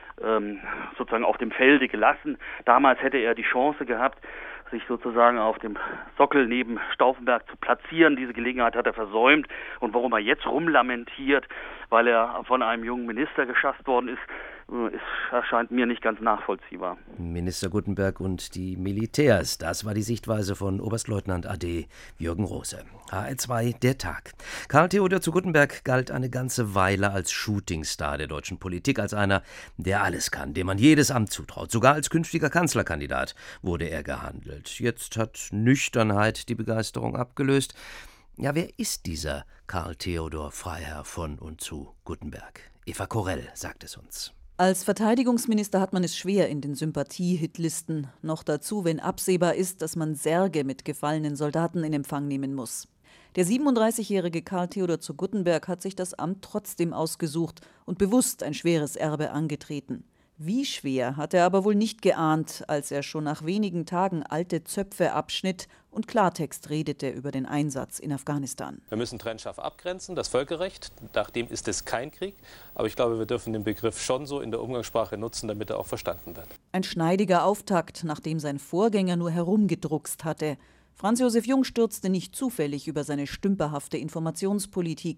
sozusagen auf dem Felde gelassen. Damals hätte er die Chance gehabt, sich sozusagen auf dem Sockel neben Stauffenberg zu platzieren. Diese Gelegenheit hat er versäumt. Und warum er jetzt rumlamentiert, weil er von einem jungen Minister geschasst worden ist, erscheint mir nicht ganz nachvollziehbar. Minister Guttenberg und die Militärs, das war die Sichtweise von Oberstleutnant AD Jürgen Rose. HR2, der Tag. Karl Theodor zu Guttenberg galt eine ganze Weile als Shootingstar der deutschen Politik, als einer, der alles kann, dem man jedes Amt zutraut. Sogar als künftiger Kanzlerkandidat wurde er gehandelt. Jetzt hat Nüchternheit die Begeisterung abgelöst. Ja, wer ist dieser Karl Theodor Freiherr von und zu Guttenberg? Eva Korell sagt es uns. Als Verteidigungsminister hat man es schwer in den Sympathie-Hitlisten. Noch dazu, wenn absehbar ist, dass man Särge mit gefallenen Soldaten in Empfang nehmen muss. Der 37-jährige Karl Theodor zu Guttenberg hat sich das Amt trotzdem ausgesucht und bewusst ein schweres Erbe angetreten. Wie schwer hat er aber wohl nicht geahnt, als er schon nach wenigen Tagen alte Zöpfe abschnitt und Klartext redete über den Einsatz in Afghanistan. Wir müssen trennscharf abgrenzen, das Völkerrecht, nach dem ist es kein Krieg. Aber ich glaube, wir dürfen den Begriff schon so in der Umgangssprache nutzen, damit er auch verstanden wird. Ein schneidiger Auftakt, nachdem sein Vorgänger nur herumgedruckst hatte. Franz Josef Jung stürzte nicht zufällig über seine stümperhafte Informationspolitik.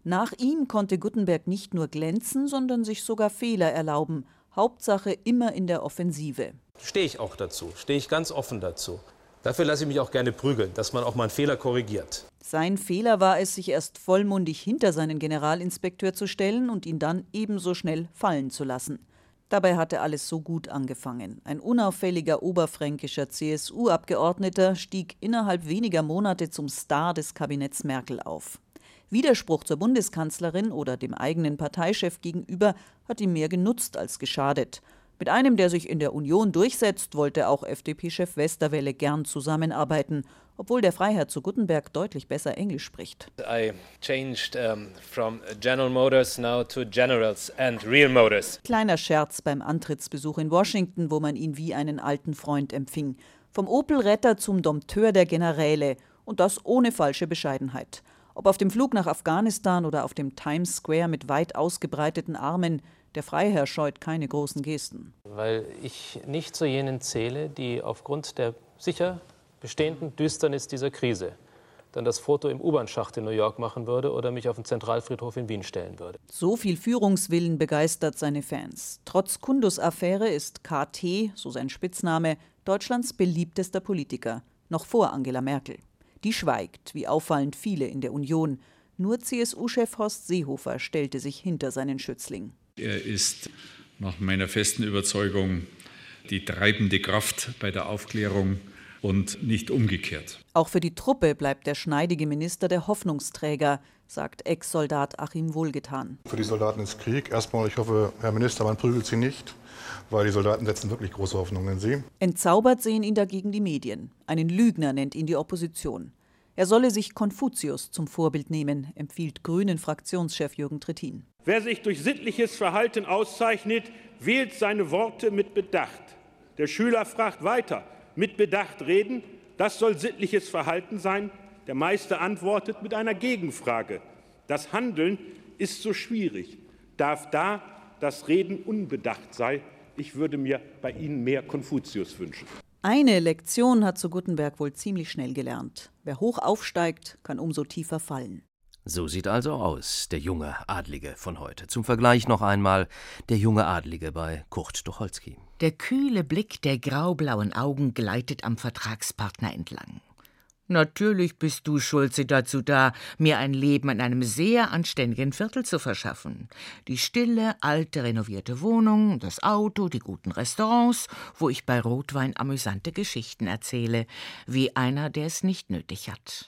Nach ihm konnte Guttenberg nicht nur glänzen, sondern sich sogar Fehler erlauben. Hauptsache immer in der Offensive. Stehe ich auch dazu, stehe ich ganz offen dazu. Dafür lasse ich mich auch gerne prügeln, dass man auch mal einen Fehler korrigiert. Sein Fehler war es, sich erst vollmundig hinter seinen Generalinspekteur zu stellen und ihn dann ebenso schnell fallen zu lassen. Dabei hatte alles so gut angefangen. Ein unauffälliger oberfränkischer CSU-Abgeordneter stieg innerhalb weniger Monate zum Star des Kabinetts Merkel auf. Widerspruch zur Bundeskanzlerin oder dem eigenen Parteichef gegenüber hat ihm mehr genutzt als geschadet. Mit einem, der sich in der Union durchsetzt, wollte auch FDP-Chef Westerwelle gern zusammenarbeiten, obwohl der Freiherr zu Guttenberg deutlich besser Englisch spricht. I changed from General Motors now to Generals and Real Motors. Kleiner Scherz beim Antrittsbesuch in Washington, wo man ihn wie einen alten Freund empfing. Vom Opel-Retter zum Dompteur der Generäle und das ohne falsche Bescheidenheit. Ob auf dem Flug nach Afghanistan oder auf dem Times Square mit weit ausgebreiteten Armen, der Freiherr scheut keine großen Gesten. Weil ich nicht zu jenen zähle, die aufgrund der sicher bestehenden Düsternis dieser Krise dann das Foto im U-Bahn-Schacht in New York machen würde oder mich auf den Zentralfriedhof in Wien stellen würde. So viel Führungswillen begeistert seine Fans. Trotz Kundus-Affäre ist KT, so sein Spitzname, Deutschlands beliebtester Politiker, noch vor Angela Merkel. Die schweigt, wie auffallend viele in der Union. Nur CSU-Chef Horst Seehofer stellte sich hinter seinen Schützling. Er ist nach meiner festen Überzeugung die treibende Kraft bei der Aufklärung und nicht umgekehrt. Auch für die Truppe bleibt der schneidige Minister der Hoffnungsträger, sagt Ex-Soldat Achim Wohlgetan. Für die Soldaten ist Krieg. Erstmal, ich hoffe, Herr Minister, man prügelt Sie nicht, weil die Soldaten setzen wirklich große Hoffnungen in Sie. Entzaubert sehen ihn dagegen die Medien. Einen Lügner nennt ihn die Opposition. Er solle sich Konfuzius zum Vorbild nehmen, empfiehlt Grünen-Fraktionschef Jürgen Trittin. Wer sich durch sittliches Verhalten auszeichnet, wählt seine Worte mit Bedacht. Der Schüler fragt weiter, mit Bedacht reden, das soll sittliches Verhalten sein. Der Meister antwortet mit einer Gegenfrage. Das Handeln ist so schwierig. Darf da das Reden unbedacht sein? Ich würde mir bei Ihnen mehr Konfuzius wünschen. Eine Lektion hat zu Guttenberg wohl ziemlich schnell gelernt. Wer hoch aufsteigt, kann umso tiefer fallen. So sieht also aus der junge Adlige von heute. Zum Vergleich noch einmal der junge Adlige bei Kurt Tucholsky. Der kühle Blick der graublauen Augen gleitet am Vertragspartner entlang. Natürlich bist du, Schulze, dazu da, mir ein Leben in einem sehr anständigen Viertel zu verschaffen. Die stille, alte, renovierte Wohnung, das Auto, die guten Restaurants, wo ich bei Rotwein amüsante Geschichten erzähle, wie einer, der es nicht nötig hat.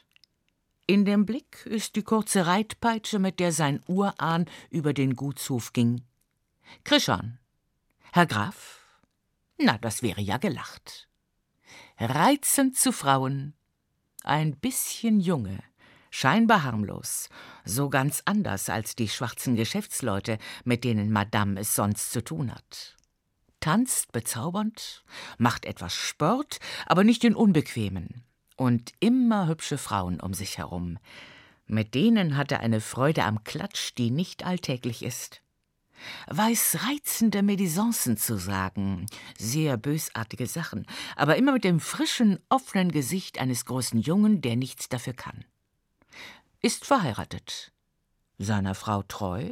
In dem Blick ist die kurze Reitpeitsche, mit der sein Urahn über den Gutshof ging. Krischan, Herr Graf? Na, das wäre ja gelacht. Reizend zu Frauen, ein bisschen junge, scheinbar harmlos, so ganz anders als die schwarzen Geschäftsleute, mit denen Madame es sonst zu tun hat. Tanzt bezaubernd, macht etwas Sport, aber nicht den unbequemen. Und immer hübsche Frauen um sich herum. Mit denen hat er eine Freude am Klatsch, die nicht alltäglich ist. Weiß reizende Médisancen zu sagen, sehr bösartige Sachen, aber immer mit dem frischen, offenen Gesicht eines großen Jungen, der nichts dafür kann. Ist verheiratet. Seiner Frau treu?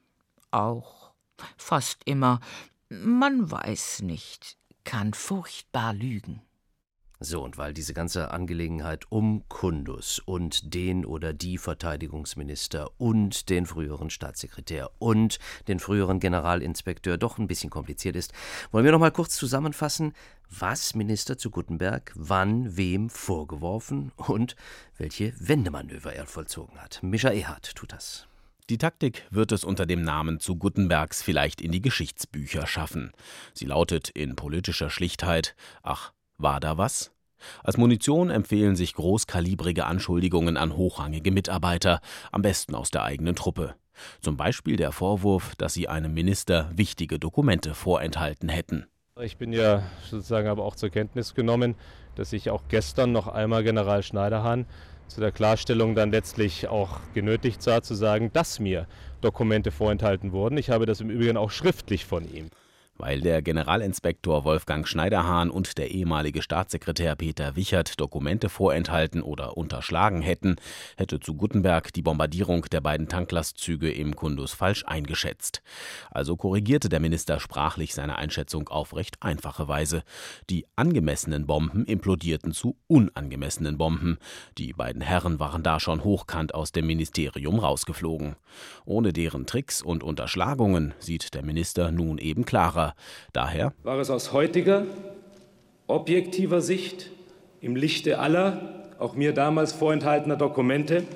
Auch. Fast immer. Man weiß nicht. Kann furchtbar lügen. So, und weil diese ganze Angelegenheit um Kundus und den oder die Verteidigungsminister und den früheren Staatssekretär und den früheren Generalinspekteur doch ein bisschen kompliziert ist, wollen wir noch mal kurz zusammenfassen, was Minister zu Guttenberg wann wem vorgeworfen und welche Wendemanöver er vollzogen hat. Mischa Ehardt tut das. Die Taktik wird es unter dem Namen zu Guttenbergs vielleicht in die Geschichtsbücher schaffen. Sie lautet in politischer Schlichtheit: Ach, war da was? Als Munition empfehlen sich großkalibrige Anschuldigungen an hochrangige Mitarbeiter, am besten aus der eigenen Truppe. Zum Beispiel der Vorwurf, dass sie einem Minister wichtige Dokumente vorenthalten hätten. Ich bin ja sozusagen aber auch zur Kenntnis genommen, dass ich auch gestern noch einmal General Schneiderhan zu der Klarstellung dann letztlich auch genötigt sah, zu sagen, dass mir Dokumente vorenthalten wurden. Ich habe das im Übrigen auch schriftlich von ihm. Weil der Generalinspektor Wolfgang Schneiderhahn und der ehemalige Staatssekretär Peter Wichert Dokumente vorenthalten oder unterschlagen hätten, hätte zu Guttenberg die Bombardierung der beiden Tanklastzüge im Kundus falsch eingeschätzt. Also korrigierte der Minister sprachlich seine Einschätzung auf recht einfache Weise. Die angemessenen Bomben implodierten zu unangemessenen Bomben. Die beiden Herren waren da schon hochkant aus dem Ministerium rausgeflogen. Ohne deren Tricks und Unterschlagungen sieht der Minister nun eben klarer. Daher war es aus heutiger, objektiver Sicht im Lichte aller, auch mir damals vorenthaltener Dokumente,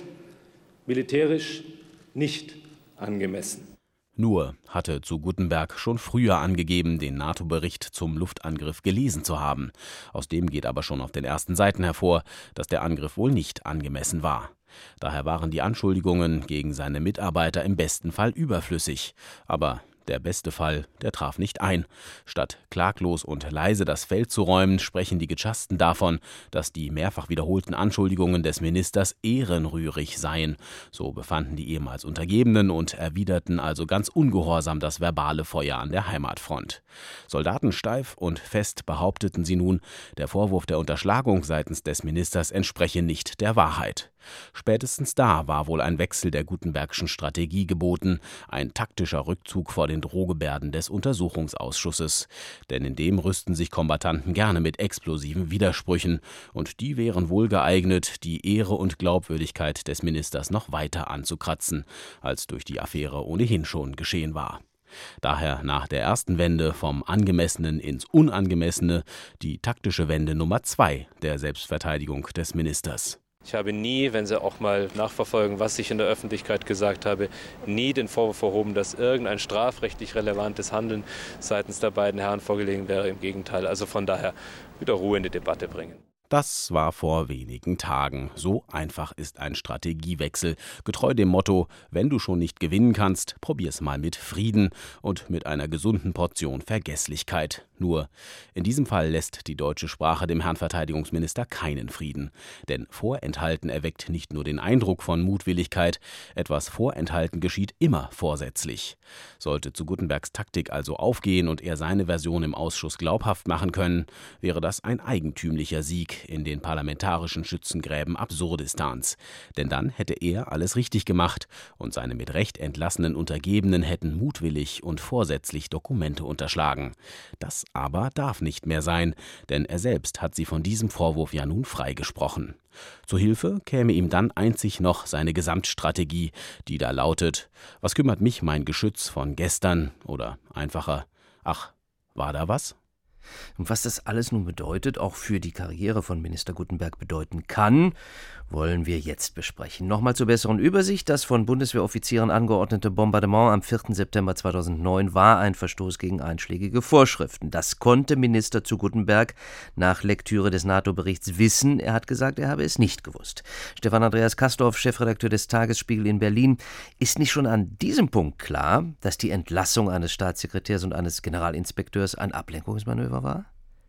militärisch nicht angemessen. Nur hatte zu Guttenberg schon früher angegeben, den NATO-Bericht zum Luftangriff gelesen zu haben. Aus dem geht aber schon auf den ersten Seiten hervor, dass der Angriff wohl nicht angemessen war. Daher waren die Anschuldigungen gegen seine Mitarbeiter im besten Fall überflüssig. Aber der beste Fall, der traf nicht ein. Statt klaglos und leise das Feld zu räumen, sprechen die Gechassten davon, dass die mehrfach wiederholten Anschuldigungen des Ministers ehrenrührig seien. So befanden die ehemals Untergebenen und erwiderten also ganz ungehorsam das verbale Feuer an der Heimatfront. Soldatensteif und fest behaupteten sie nun, der Vorwurf der Unterschlagung seitens des Ministers entspreche nicht der Wahrheit. Spätestens da war wohl ein Wechsel der Guttenbergschen Strategie geboten, ein taktischer Rückzug vor den Drohgebärden des Untersuchungsausschusses. Denn in dem rüsten sich Kombattanten gerne mit explosiven Widersprüchen, und die wären wohl geeignet, die Ehre und Glaubwürdigkeit des Ministers noch weiter anzukratzen, als durch die Affäre ohnehin schon geschehen war. Daher nach der ersten Wende vom Angemessenen ins Unangemessene die taktische Wende Nummer 2 der Selbstverteidigung des Ministers. Ich habe nie, wenn Sie auch mal nachverfolgen, was ich in der Öffentlichkeit gesagt habe, nie den Vorwurf erhoben, dass irgendein strafrechtlich relevantes Handeln seitens der beiden Herren vorgelegen wäre. Im Gegenteil, also von daher wieder Ruhe in die Debatte bringen. Das war vor wenigen Tagen. So einfach ist ein Strategiewechsel, getreu dem Motto, wenn du schon nicht gewinnen kannst, probier's mal mit Frieden und mit einer gesunden Portion Vergesslichkeit. Nur, in diesem Fall lässt die deutsche Sprache dem Herrn Verteidigungsminister keinen Frieden. Denn Vorenthalten erweckt nicht nur den Eindruck von Mutwilligkeit, etwas Vorenthalten geschieht immer vorsätzlich. Sollte zu Guttenbergs Taktik also aufgehen und er seine Version im Ausschuss glaubhaft machen können, wäre das ein eigentümlicher Sieg in den parlamentarischen Schützengräben Absurdistans. Denn dann hätte er alles richtig gemacht und seine mit Recht entlassenen Untergebenen hätten mutwillig und vorsätzlich Dokumente unterschlagen. Das aber darf nicht mehr sein, denn er selbst hat sie von diesem Vorwurf ja nun freigesprochen. Zur Hilfe käme ihm dann einzig noch seine Gesamtstrategie, die da lautet: Was kümmert mich mein Geschütz von gestern? Oder einfacher: Ach, war da was? Und was das alles nun bedeutet, auch für die Karriere von Minister Guttenberg bedeuten kann, wollen wir jetzt besprechen. Nochmal zur besseren Übersicht: Das von Bundeswehroffizieren angeordnete Bombardement am 4. September 2009 war ein Verstoß gegen einschlägige Vorschriften. Das konnte Minister zu Guttenberg nach Lektüre des NATO-Berichts wissen. Er hat gesagt, er habe es nicht gewusst. Stefan Andreas Kastorf, Chefredakteur des Tagesspiegel in Berlin. Ist nicht schon an diesem Punkt klar, dass die Entlassung eines Staatssekretärs und eines Generalinspekteurs ein Ablenkungsmanöver war?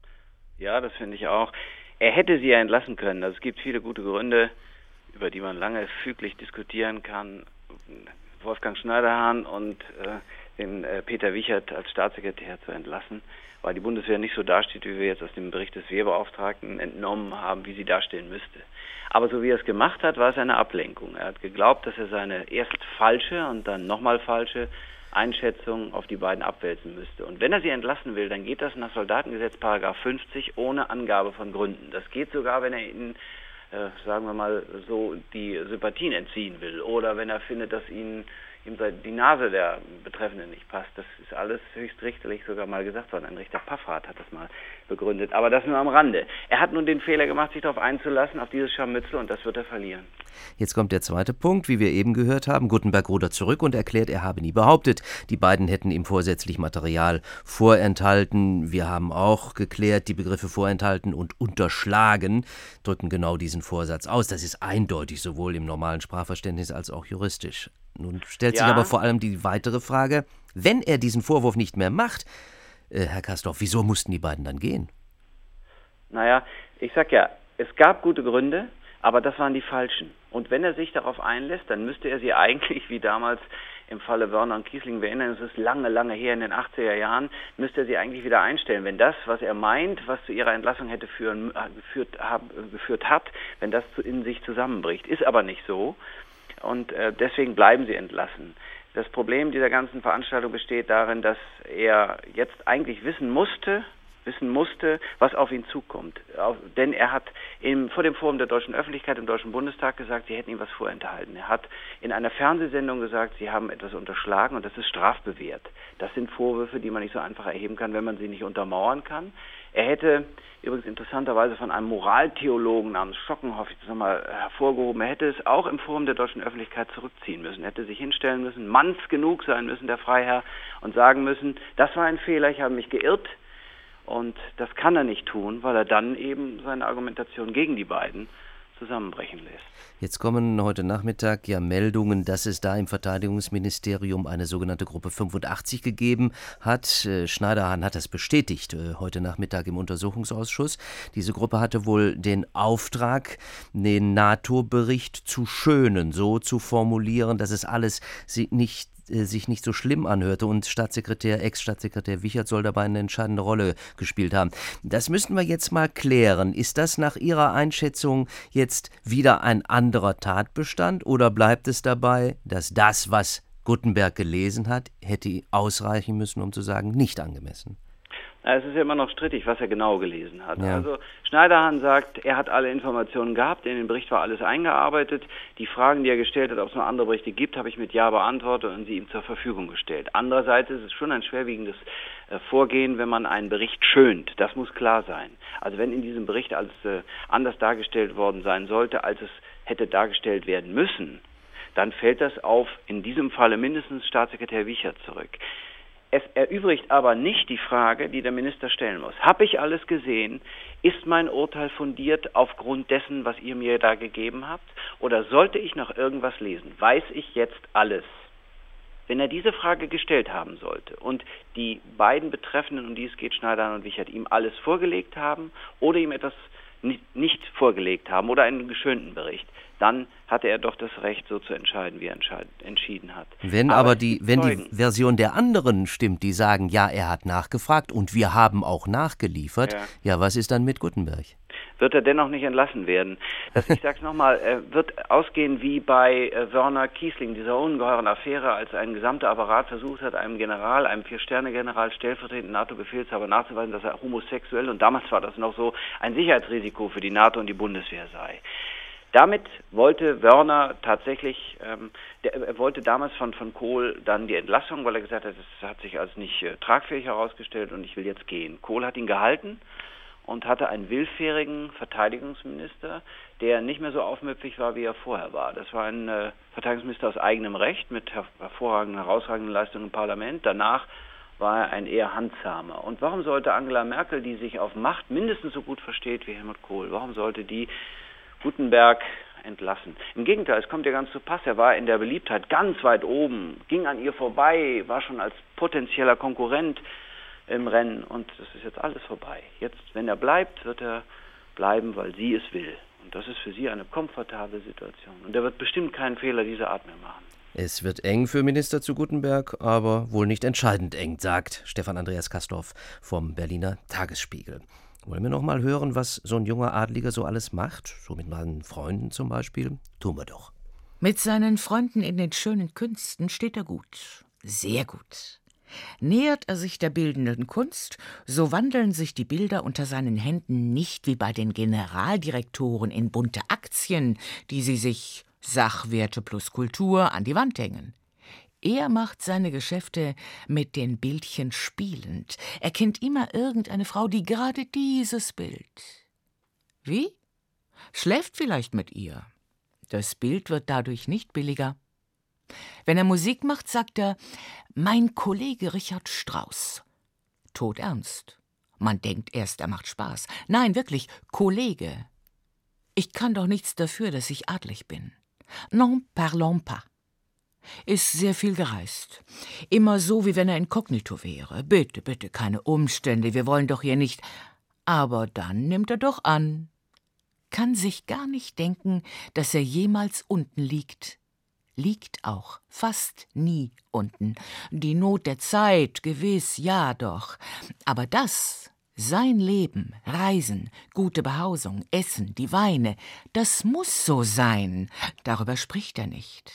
Ja, das finde ich auch. Er hätte sie ja entlassen können. Also es gibt viele gute Gründe, über die man lange füglich diskutieren kann. Wolfgang Schneiderhahn und den Peter Wichert als Staatssekretär zu entlassen, weil die Bundeswehr nicht so dasteht, wie wir jetzt aus dem Bericht des Wehrbeauftragten entnommen haben, wie sie dastehen müsste. Aber so wie er es gemacht hat, war es eine Ablenkung. Er hat geglaubt, dass er seine erst falsche und dann nochmal falsche Einschätzung auf die beiden abwälzen müsste. Und wenn er sie entlassen will, dann geht das nach Soldatengesetz § 50 ohne Angabe von Gründen. Das geht sogar, wenn er ihnen, sagen wir mal so, die Sympathien entziehen will oder wenn er findet, dass ihm die Nase der Betreffenden nicht passt. Das ist alles höchstrichterlich sogar mal gesagt worden. Ein Richter Paffrath hat das mal begründet. Aber das nur am Rande. Er hat nun den Fehler gemacht, sich darauf einzulassen, auf dieses Scharmützel, und das wird er verlieren. Jetzt kommt der zweite Punkt, wie wir eben gehört haben. Guttenberg rudert zurück und erklärt, er habe nie behauptet, die beiden hätten ihm vorsätzlich Material vorenthalten. Wir haben auch geklärt, die Begriffe vorenthalten und unterschlagen drücken genau diesen Vorsatz aus. Das ist eindeutig, sowohl im normalen Sprachverständnis als auch juristisch. Nun stellt sich aber vor allem die weitere Frage: Wenn er diesen Vorwurf nicht mehr macht, Herr Kastorf, wieso mussten die beiden dann gehen? Naja, ich sag ja, es gab gute Gründe, aber das waren die falschen. Und wenn er sich darauf einlässt, dann müsste er sie eigentlich, wie damals im Falle Wörner und Kiesling, wir erinnern uns, das ist lange, lange her, in den 80er Jahren, müsste er sie eigentlich wieder einstellen. Wenn das, was er meint, was zu ihrer Entlassung hätte geführt hat, wenn das in sich zusammenbricht. Ist aber nicht so und deswegen bleiben sie entlassen. Das Problem dieser ganzen Veranstaltung besteht darin, dass er jetzt eigentlich wissen musste, was auf ihn zukommt. Denn er hat vor dem Forum der deutschen Öffentlichkeit im Deutschen Bundestag gesagt, sie hätten ihm was vorenthalten. Er hat in einer Fernsehsendung gesagt, sie haben etwas unterschlagen und das ist strafbewehrt. Das sind Vorwürfe, die man nicht so einfach erheben kann, wenn man sie nicht untermauern kann. Er hätte übrigens interessanterweise von einem Moraltheologen namens Schockenhoff, ich das nochmal hervorgehoben, er hätte es auch im Forum der deutschen Öffentlichkeit zurückziehen müssen. Er hätte sich hinstellen müssen, manns genug sein müssen, der Freiherr, und sagen müssen, das war ein Fehler, ich habe mich geirrt. Und das kann er nicht tun, weil er dann eben seine Argumentation gegen die beiden zusammenbrechen lässt. Jetzt kommen heute Nachmittag ja Meldungen, dass es da im Verteidigungsministerium eine sogenannte Gruppe 85 gegeben hat. Schneiderhan hat das bestätigt heute Nachmittag im Untersuchungsausschuss. Diese Gruppe hatte wohl den Auftrag, den NATO-Bericht zu schönen, so zu formulieren, dass es alles sich nicht so schlimm anhörte, und Ex-Staatssekretär Wiechert soll dabei eine entscheidende Rolle gespielt haben. Das müssten wir jetzt mal klären. Ist das nach Ihrer Einschätzung jetzt wieder ein anderer Tatbestand oder bleibt es dabei, dass das, was Guttenberg gelesen hat, hätte ausreichen müssen, um zu sagen, nicht angemessen? Es ist ja immer noch strittig, was er genau gelesen hat. Ja. Also Schneiderhan sagt, er hat alle Informationen gehabt, in den Bericht war alles eingearbeitet. Die Fragen, die er gestellt hat, ob es noch andere Berichte gibt, habe ich mit Ja beantwortet und sie ihm zur Verfügung gestellt. Andererseits ist es schon ein schwerwiegendes Vorgehen, wenn man einen Bericht schönt. Das muss klar sein. Also wenn in diesem Bericht alles anders dargestellt worden sein sollte, als es hätte dargestellt werden müssen, dann fällt das auf, in diesem Falle mindestens Staatssekretär Wiechert zurück. Es erübrigt aber nicht die Frage, die der Minister stellen muss. Habe ich alles gesehen? Ist mein Urteil fundiert aufgrund dessen, was ihr mir da gegeben habt? Oder sollte ich noch irgendwas lesen? Weiß ich jetzt alles? Wenn er diese Frage gestellt haben sollte und die beiden Betreffenden, um die es geht, Schneiderhan und Wiechert, ihm alles vorgelegt haben oder ihm etwas nicht vorgelegt haben oder einen geschönten Bericht, dann hatte er doch das Recht, so zu entscheiden, wie er entschieden hat. Wenn die Version der anderen stimmt, die sagen, ja, er hat nachgefragt und wir haben auch nachgeliefert, ja, was ist dann mit Guttenberg? Wird er dennoch nicht entlassen werden. Ich sage es nochmal, er wird ausgehen wie bei Wörner Kiesling, dieser ungeheuren Affäre, als ein gesamter Apparat versucht hat, einem 4-Sterne-General, stellvertretenden NATO-Befehlshaber nachzuweisen, dass er homosexuell, und damals war das noch so, ein Sicherheitsrisiko für die NATO und die Bundeswehr sei. Damit wollte Wörner tatsächlich, er wollte damals von Kohl dann die Entlassung, weil er gesagt hat, das hat sich als nicht tragfähig herausgestellt und ich will jetzt gehen. Kohl hat ihn gehalten und hatte einen willfährigen Verteidigungsminister, der nicht mehr so aufmüpfig war, wie er vorher war. Das war ein Verteidigungsminister aus eigenem Recht mit herausragenden Leistungen im Parlament. Danach war er ein eher handsamer. Und warum sollte Angela Merkel, die sich auf Macht mindestens so gut versteht wie Helmut Kohl, warum sollte die Guttenberg entlassen? Im Gegenteil, es kommt ja ganz zu Pass. Er war in der Beliebtheit ganz weit oben, ging an ihr vorbei, war schon als potenzieller Konkurrent im Rennen und das ist jetzt alles vorbei. Jetzt, wenn er bleibt, wird er bleiben, weil sie es will. Und das ist für sie eine komfortable Situation. Und er wird bestimmt keinen Fehler dieser Art mehr machen. Es wird eng für Minister zu Guttenberg, aber wohl nicht entscheidend eng, sagt Stefan Andreas Kastorf vom Berliner Tagesspiegel. Wollen wir noch mal hören, was so ein junger Adliger so alles macht? So mit meinen Freunden zum Beispiel? Tun wir doch. Mit seinen Freunden in den schönen Künsten steht er gut. Sehr gut. Nähert er sich der bildenden Kunst, so wandeln sich die Bilder unter seinen Händen nicht wie bei den Generaldirektoren in bunte Aktien, die sie sich Sachwerte plus Kultur an die Wand hängen. Er macht seine Geschäfte mit den Bildchen spielend. Er kennt immer irgendeine Frau, die gerade dieses Bild. Wie? Schläft vielleicht mit ihr. Das Bild wird dadurch nicht billiger. Wenn er Musik macht, sagt er, mein Kollege Richard Strauss. Todernst. Man denkt erst, er macht Spaß. Nein, wirklich, Kollege. Ich kann doch nichts dafür, dass ich adlig bin. Non parlons pas. Ist sehr viel gereist. Immer so, wie wenn er inkognito wäre. Bitte, bitte, keine Umstände, wir wollen doch hier nicht. Aber dann nimmt er doch an. Kann sich gar nicht denken, dass er jemals unten liegt. liegt auch fast nie unten. Die Not der Zeit, gewiss, ja doch. Aber das, sein Leben, Reisen, gute Behausung, Essen, die Weine, das muss so sein. Darüber spricht er nicht.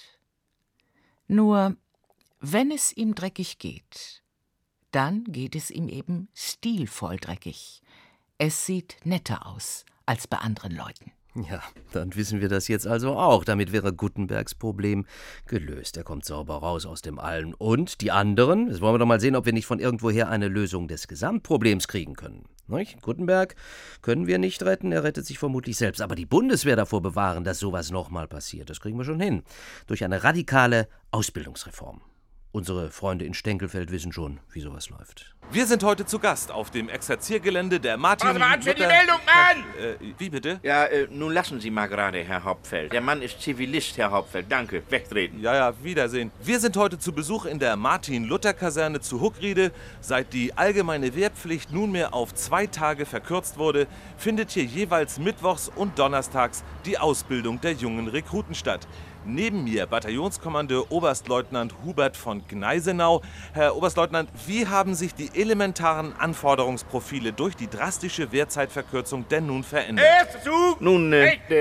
Nur, wenn es ihm dreckig geht, dann geht es ihm eben stilvoll dreckig. Es sieht netter aus als bei anderen Leuten. Ja, dann wissen wir das jetzt also auch. Damit wäre Guttenbergs Problem gelöst. Er kommt sauber raus aus dem Allen. Und die anderen? Jetzt wollen wir doch mal sehen, ob wir nicht von irgendwoher eine Lösung des Gesamtproblems kriegen können. Nicht? Guttenberg können wir nicht retten, er rettet sich vermutlich selbst. Aber die Bundeswehr davor bewahren, dass sowas nochmal passiert, das kriegen wir schon hin. Durch eine radikale Ausbildungsreform. Unsere Freunde in Stenkelfeld wissen schon, wie sowas läuft. Wir sind heute zu Gast auf dem Exerziergelände der Martin... Was warten für die Meldung, Mann? Wie bitte? Ja, nun lassen Sie mal gerade, Herr Hauptfeld. Der Mann ist Zivilist, Herr Hauptfeld. Danke, wegtreten. Ja, Wiedersehen. Wir sind heute zu Besuch in der Martin-Luther-Kaserne zu Huckriede. Seit die allgemeine Wehrpflicht nunmehr auf 2 Tage verkürzt wurde, findet hier jeweils mittwochs und donnerstags die Ausbildung der jungen Rekruten statt. Neben mir Bataillonskommandeur Oberstleutnant Hubert von Gneisenau. Herr Oberstleutnant, wie haben sich die elementaren Anforderungsprofile durch die drastische Wehrzeitverkürzung denn nun verändert? Nun,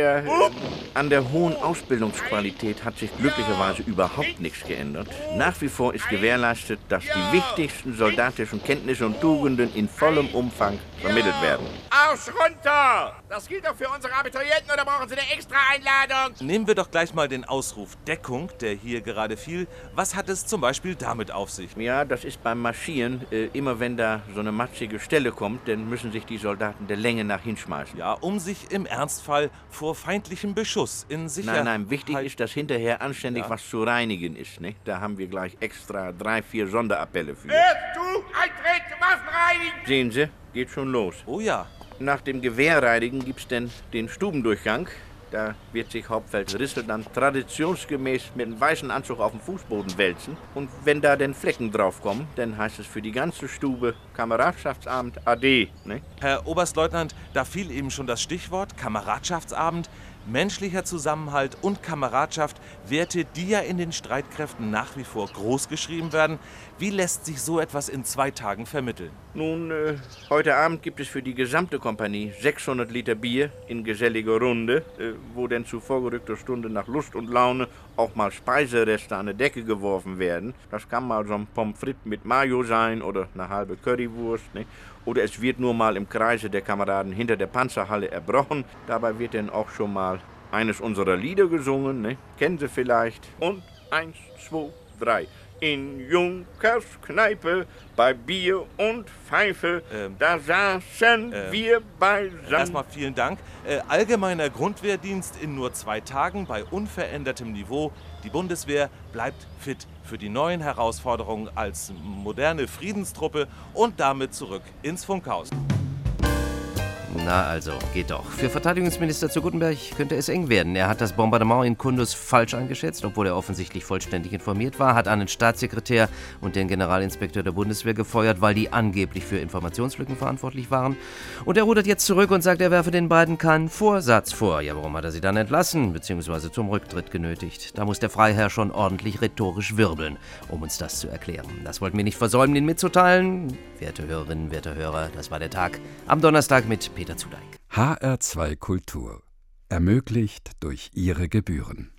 an der hohen Ausbildungsqualität hat sich glücklicherweise überhaupt nichts geändert. Nach wie vor ist gewährleistet, dass die wichtigsten soldatischen Kenntnisse und Tugenden in vollem Umfang vermittelt werden. Arsch runter! Das gilt doch für unsere Abiturienten, oder brauchen Sie eine extra Einladung? Nehmen wir doch gleich mal den Ausruf Deckung, der hier gerade fiel. Was hat es zum Beispiel damit auf sich? Ja, das ist beim Marschieren. Immer wenn da so eine matschige Stelle kommt, dann müssen sich die Soldaten der Länge nach hinschmeißen. Ja, um sich im Ernstfall vor feindlichem Beschuss in Sicherheit... Nein, wichtig ist, dass hinterher anständig was zu reinigen ist. Nicht? Da haben wir gleich extra 3, 4 Sonderappelle für. Eintreten, Waffen reinigen! Sehen Sie, geht schon los. Oh ja. Nach dem Gewehrreinigen gibt's dann den Stubendurchgang. Da wird sich Hauptfeld Rissel dann traditionsgemäß mit einem weißen Anzug auf dem Fußboden wälzen. Und wenn da denn Flecken draufkommen, dann heißt es für die ganze Stube Kameradschaftsabend AD. Ne? Herr Oberstleutnant, da fiel eben schon das Stichwort Kameradschaftsabend. Menschlicher Zusammenhalt und Kameradschaft, Werte, die ja in den Streitkräften nach wie vor groß geschrieben werden. Wie lässt sich so etwas in 2 Tagen vermitteln? Nun, heute Abend gibt es für die gesamte Kompanie 600 Liter Bier in geselliger Runde, wo denn zu vorgerückter Stunde nach Lust und Laune auch mal Speisereste an die Decke geworfen werden. Das kann mal so ein Pommes frites mit Mayo sein oder eine halbe Currywurst, ne? Oder es wird nur mal im Kreise der Kameraden hinter der Panzerhalle erbrochen. Dabei wird dann auch schon mal eines unserer Lieder gesungen, ne? Kennen Sie vielleicht? Und 1, 2, 3. In Junkers Kneipe bei Bier und Pfeife, da saßen wir beisammen. Erstmal vielen Dank. Allgemeiner Grundwehrdienst in nur 2 Tagen bei unverändertem Niveau. Die Bundeswehr bleibt fit für die neuen Herausforderungen als moderne Friedenstruppe und damit zurück ins Funkhaus. Na also, geht doch. Für Verteidigungsminister zu Guttenberg könnte es eng werden. Er hat das Bombardement in Kunduz falsch eingeschätzt, obwohl er offensichtlich vollständig informiert war, hat einen Staatssekretär und den Generalinspekteur der Bundeswehr gefeuert, weil die angeblich für Informationslücken verantwortlich waren. Und er rudert jetzt zurück und sagt, er werfe den beiden keinen Vorsatz vor. Ja, warum hat er sie dann entlassen, beziehungsweise zum Rücktritt genötigt? Da muss der Freiherr schon ordentlich rhetorisch wirbeln, um uns das zu erklären. Das wollten wir nicht versäumen, Ihnen mitzuteilen. Werte Hörerinnen, werte Hörer, das war der Tag am Donnerstag mit Peter Zudeik. HR2 Kultur. Ermöglicht durch Ihre Gebühren.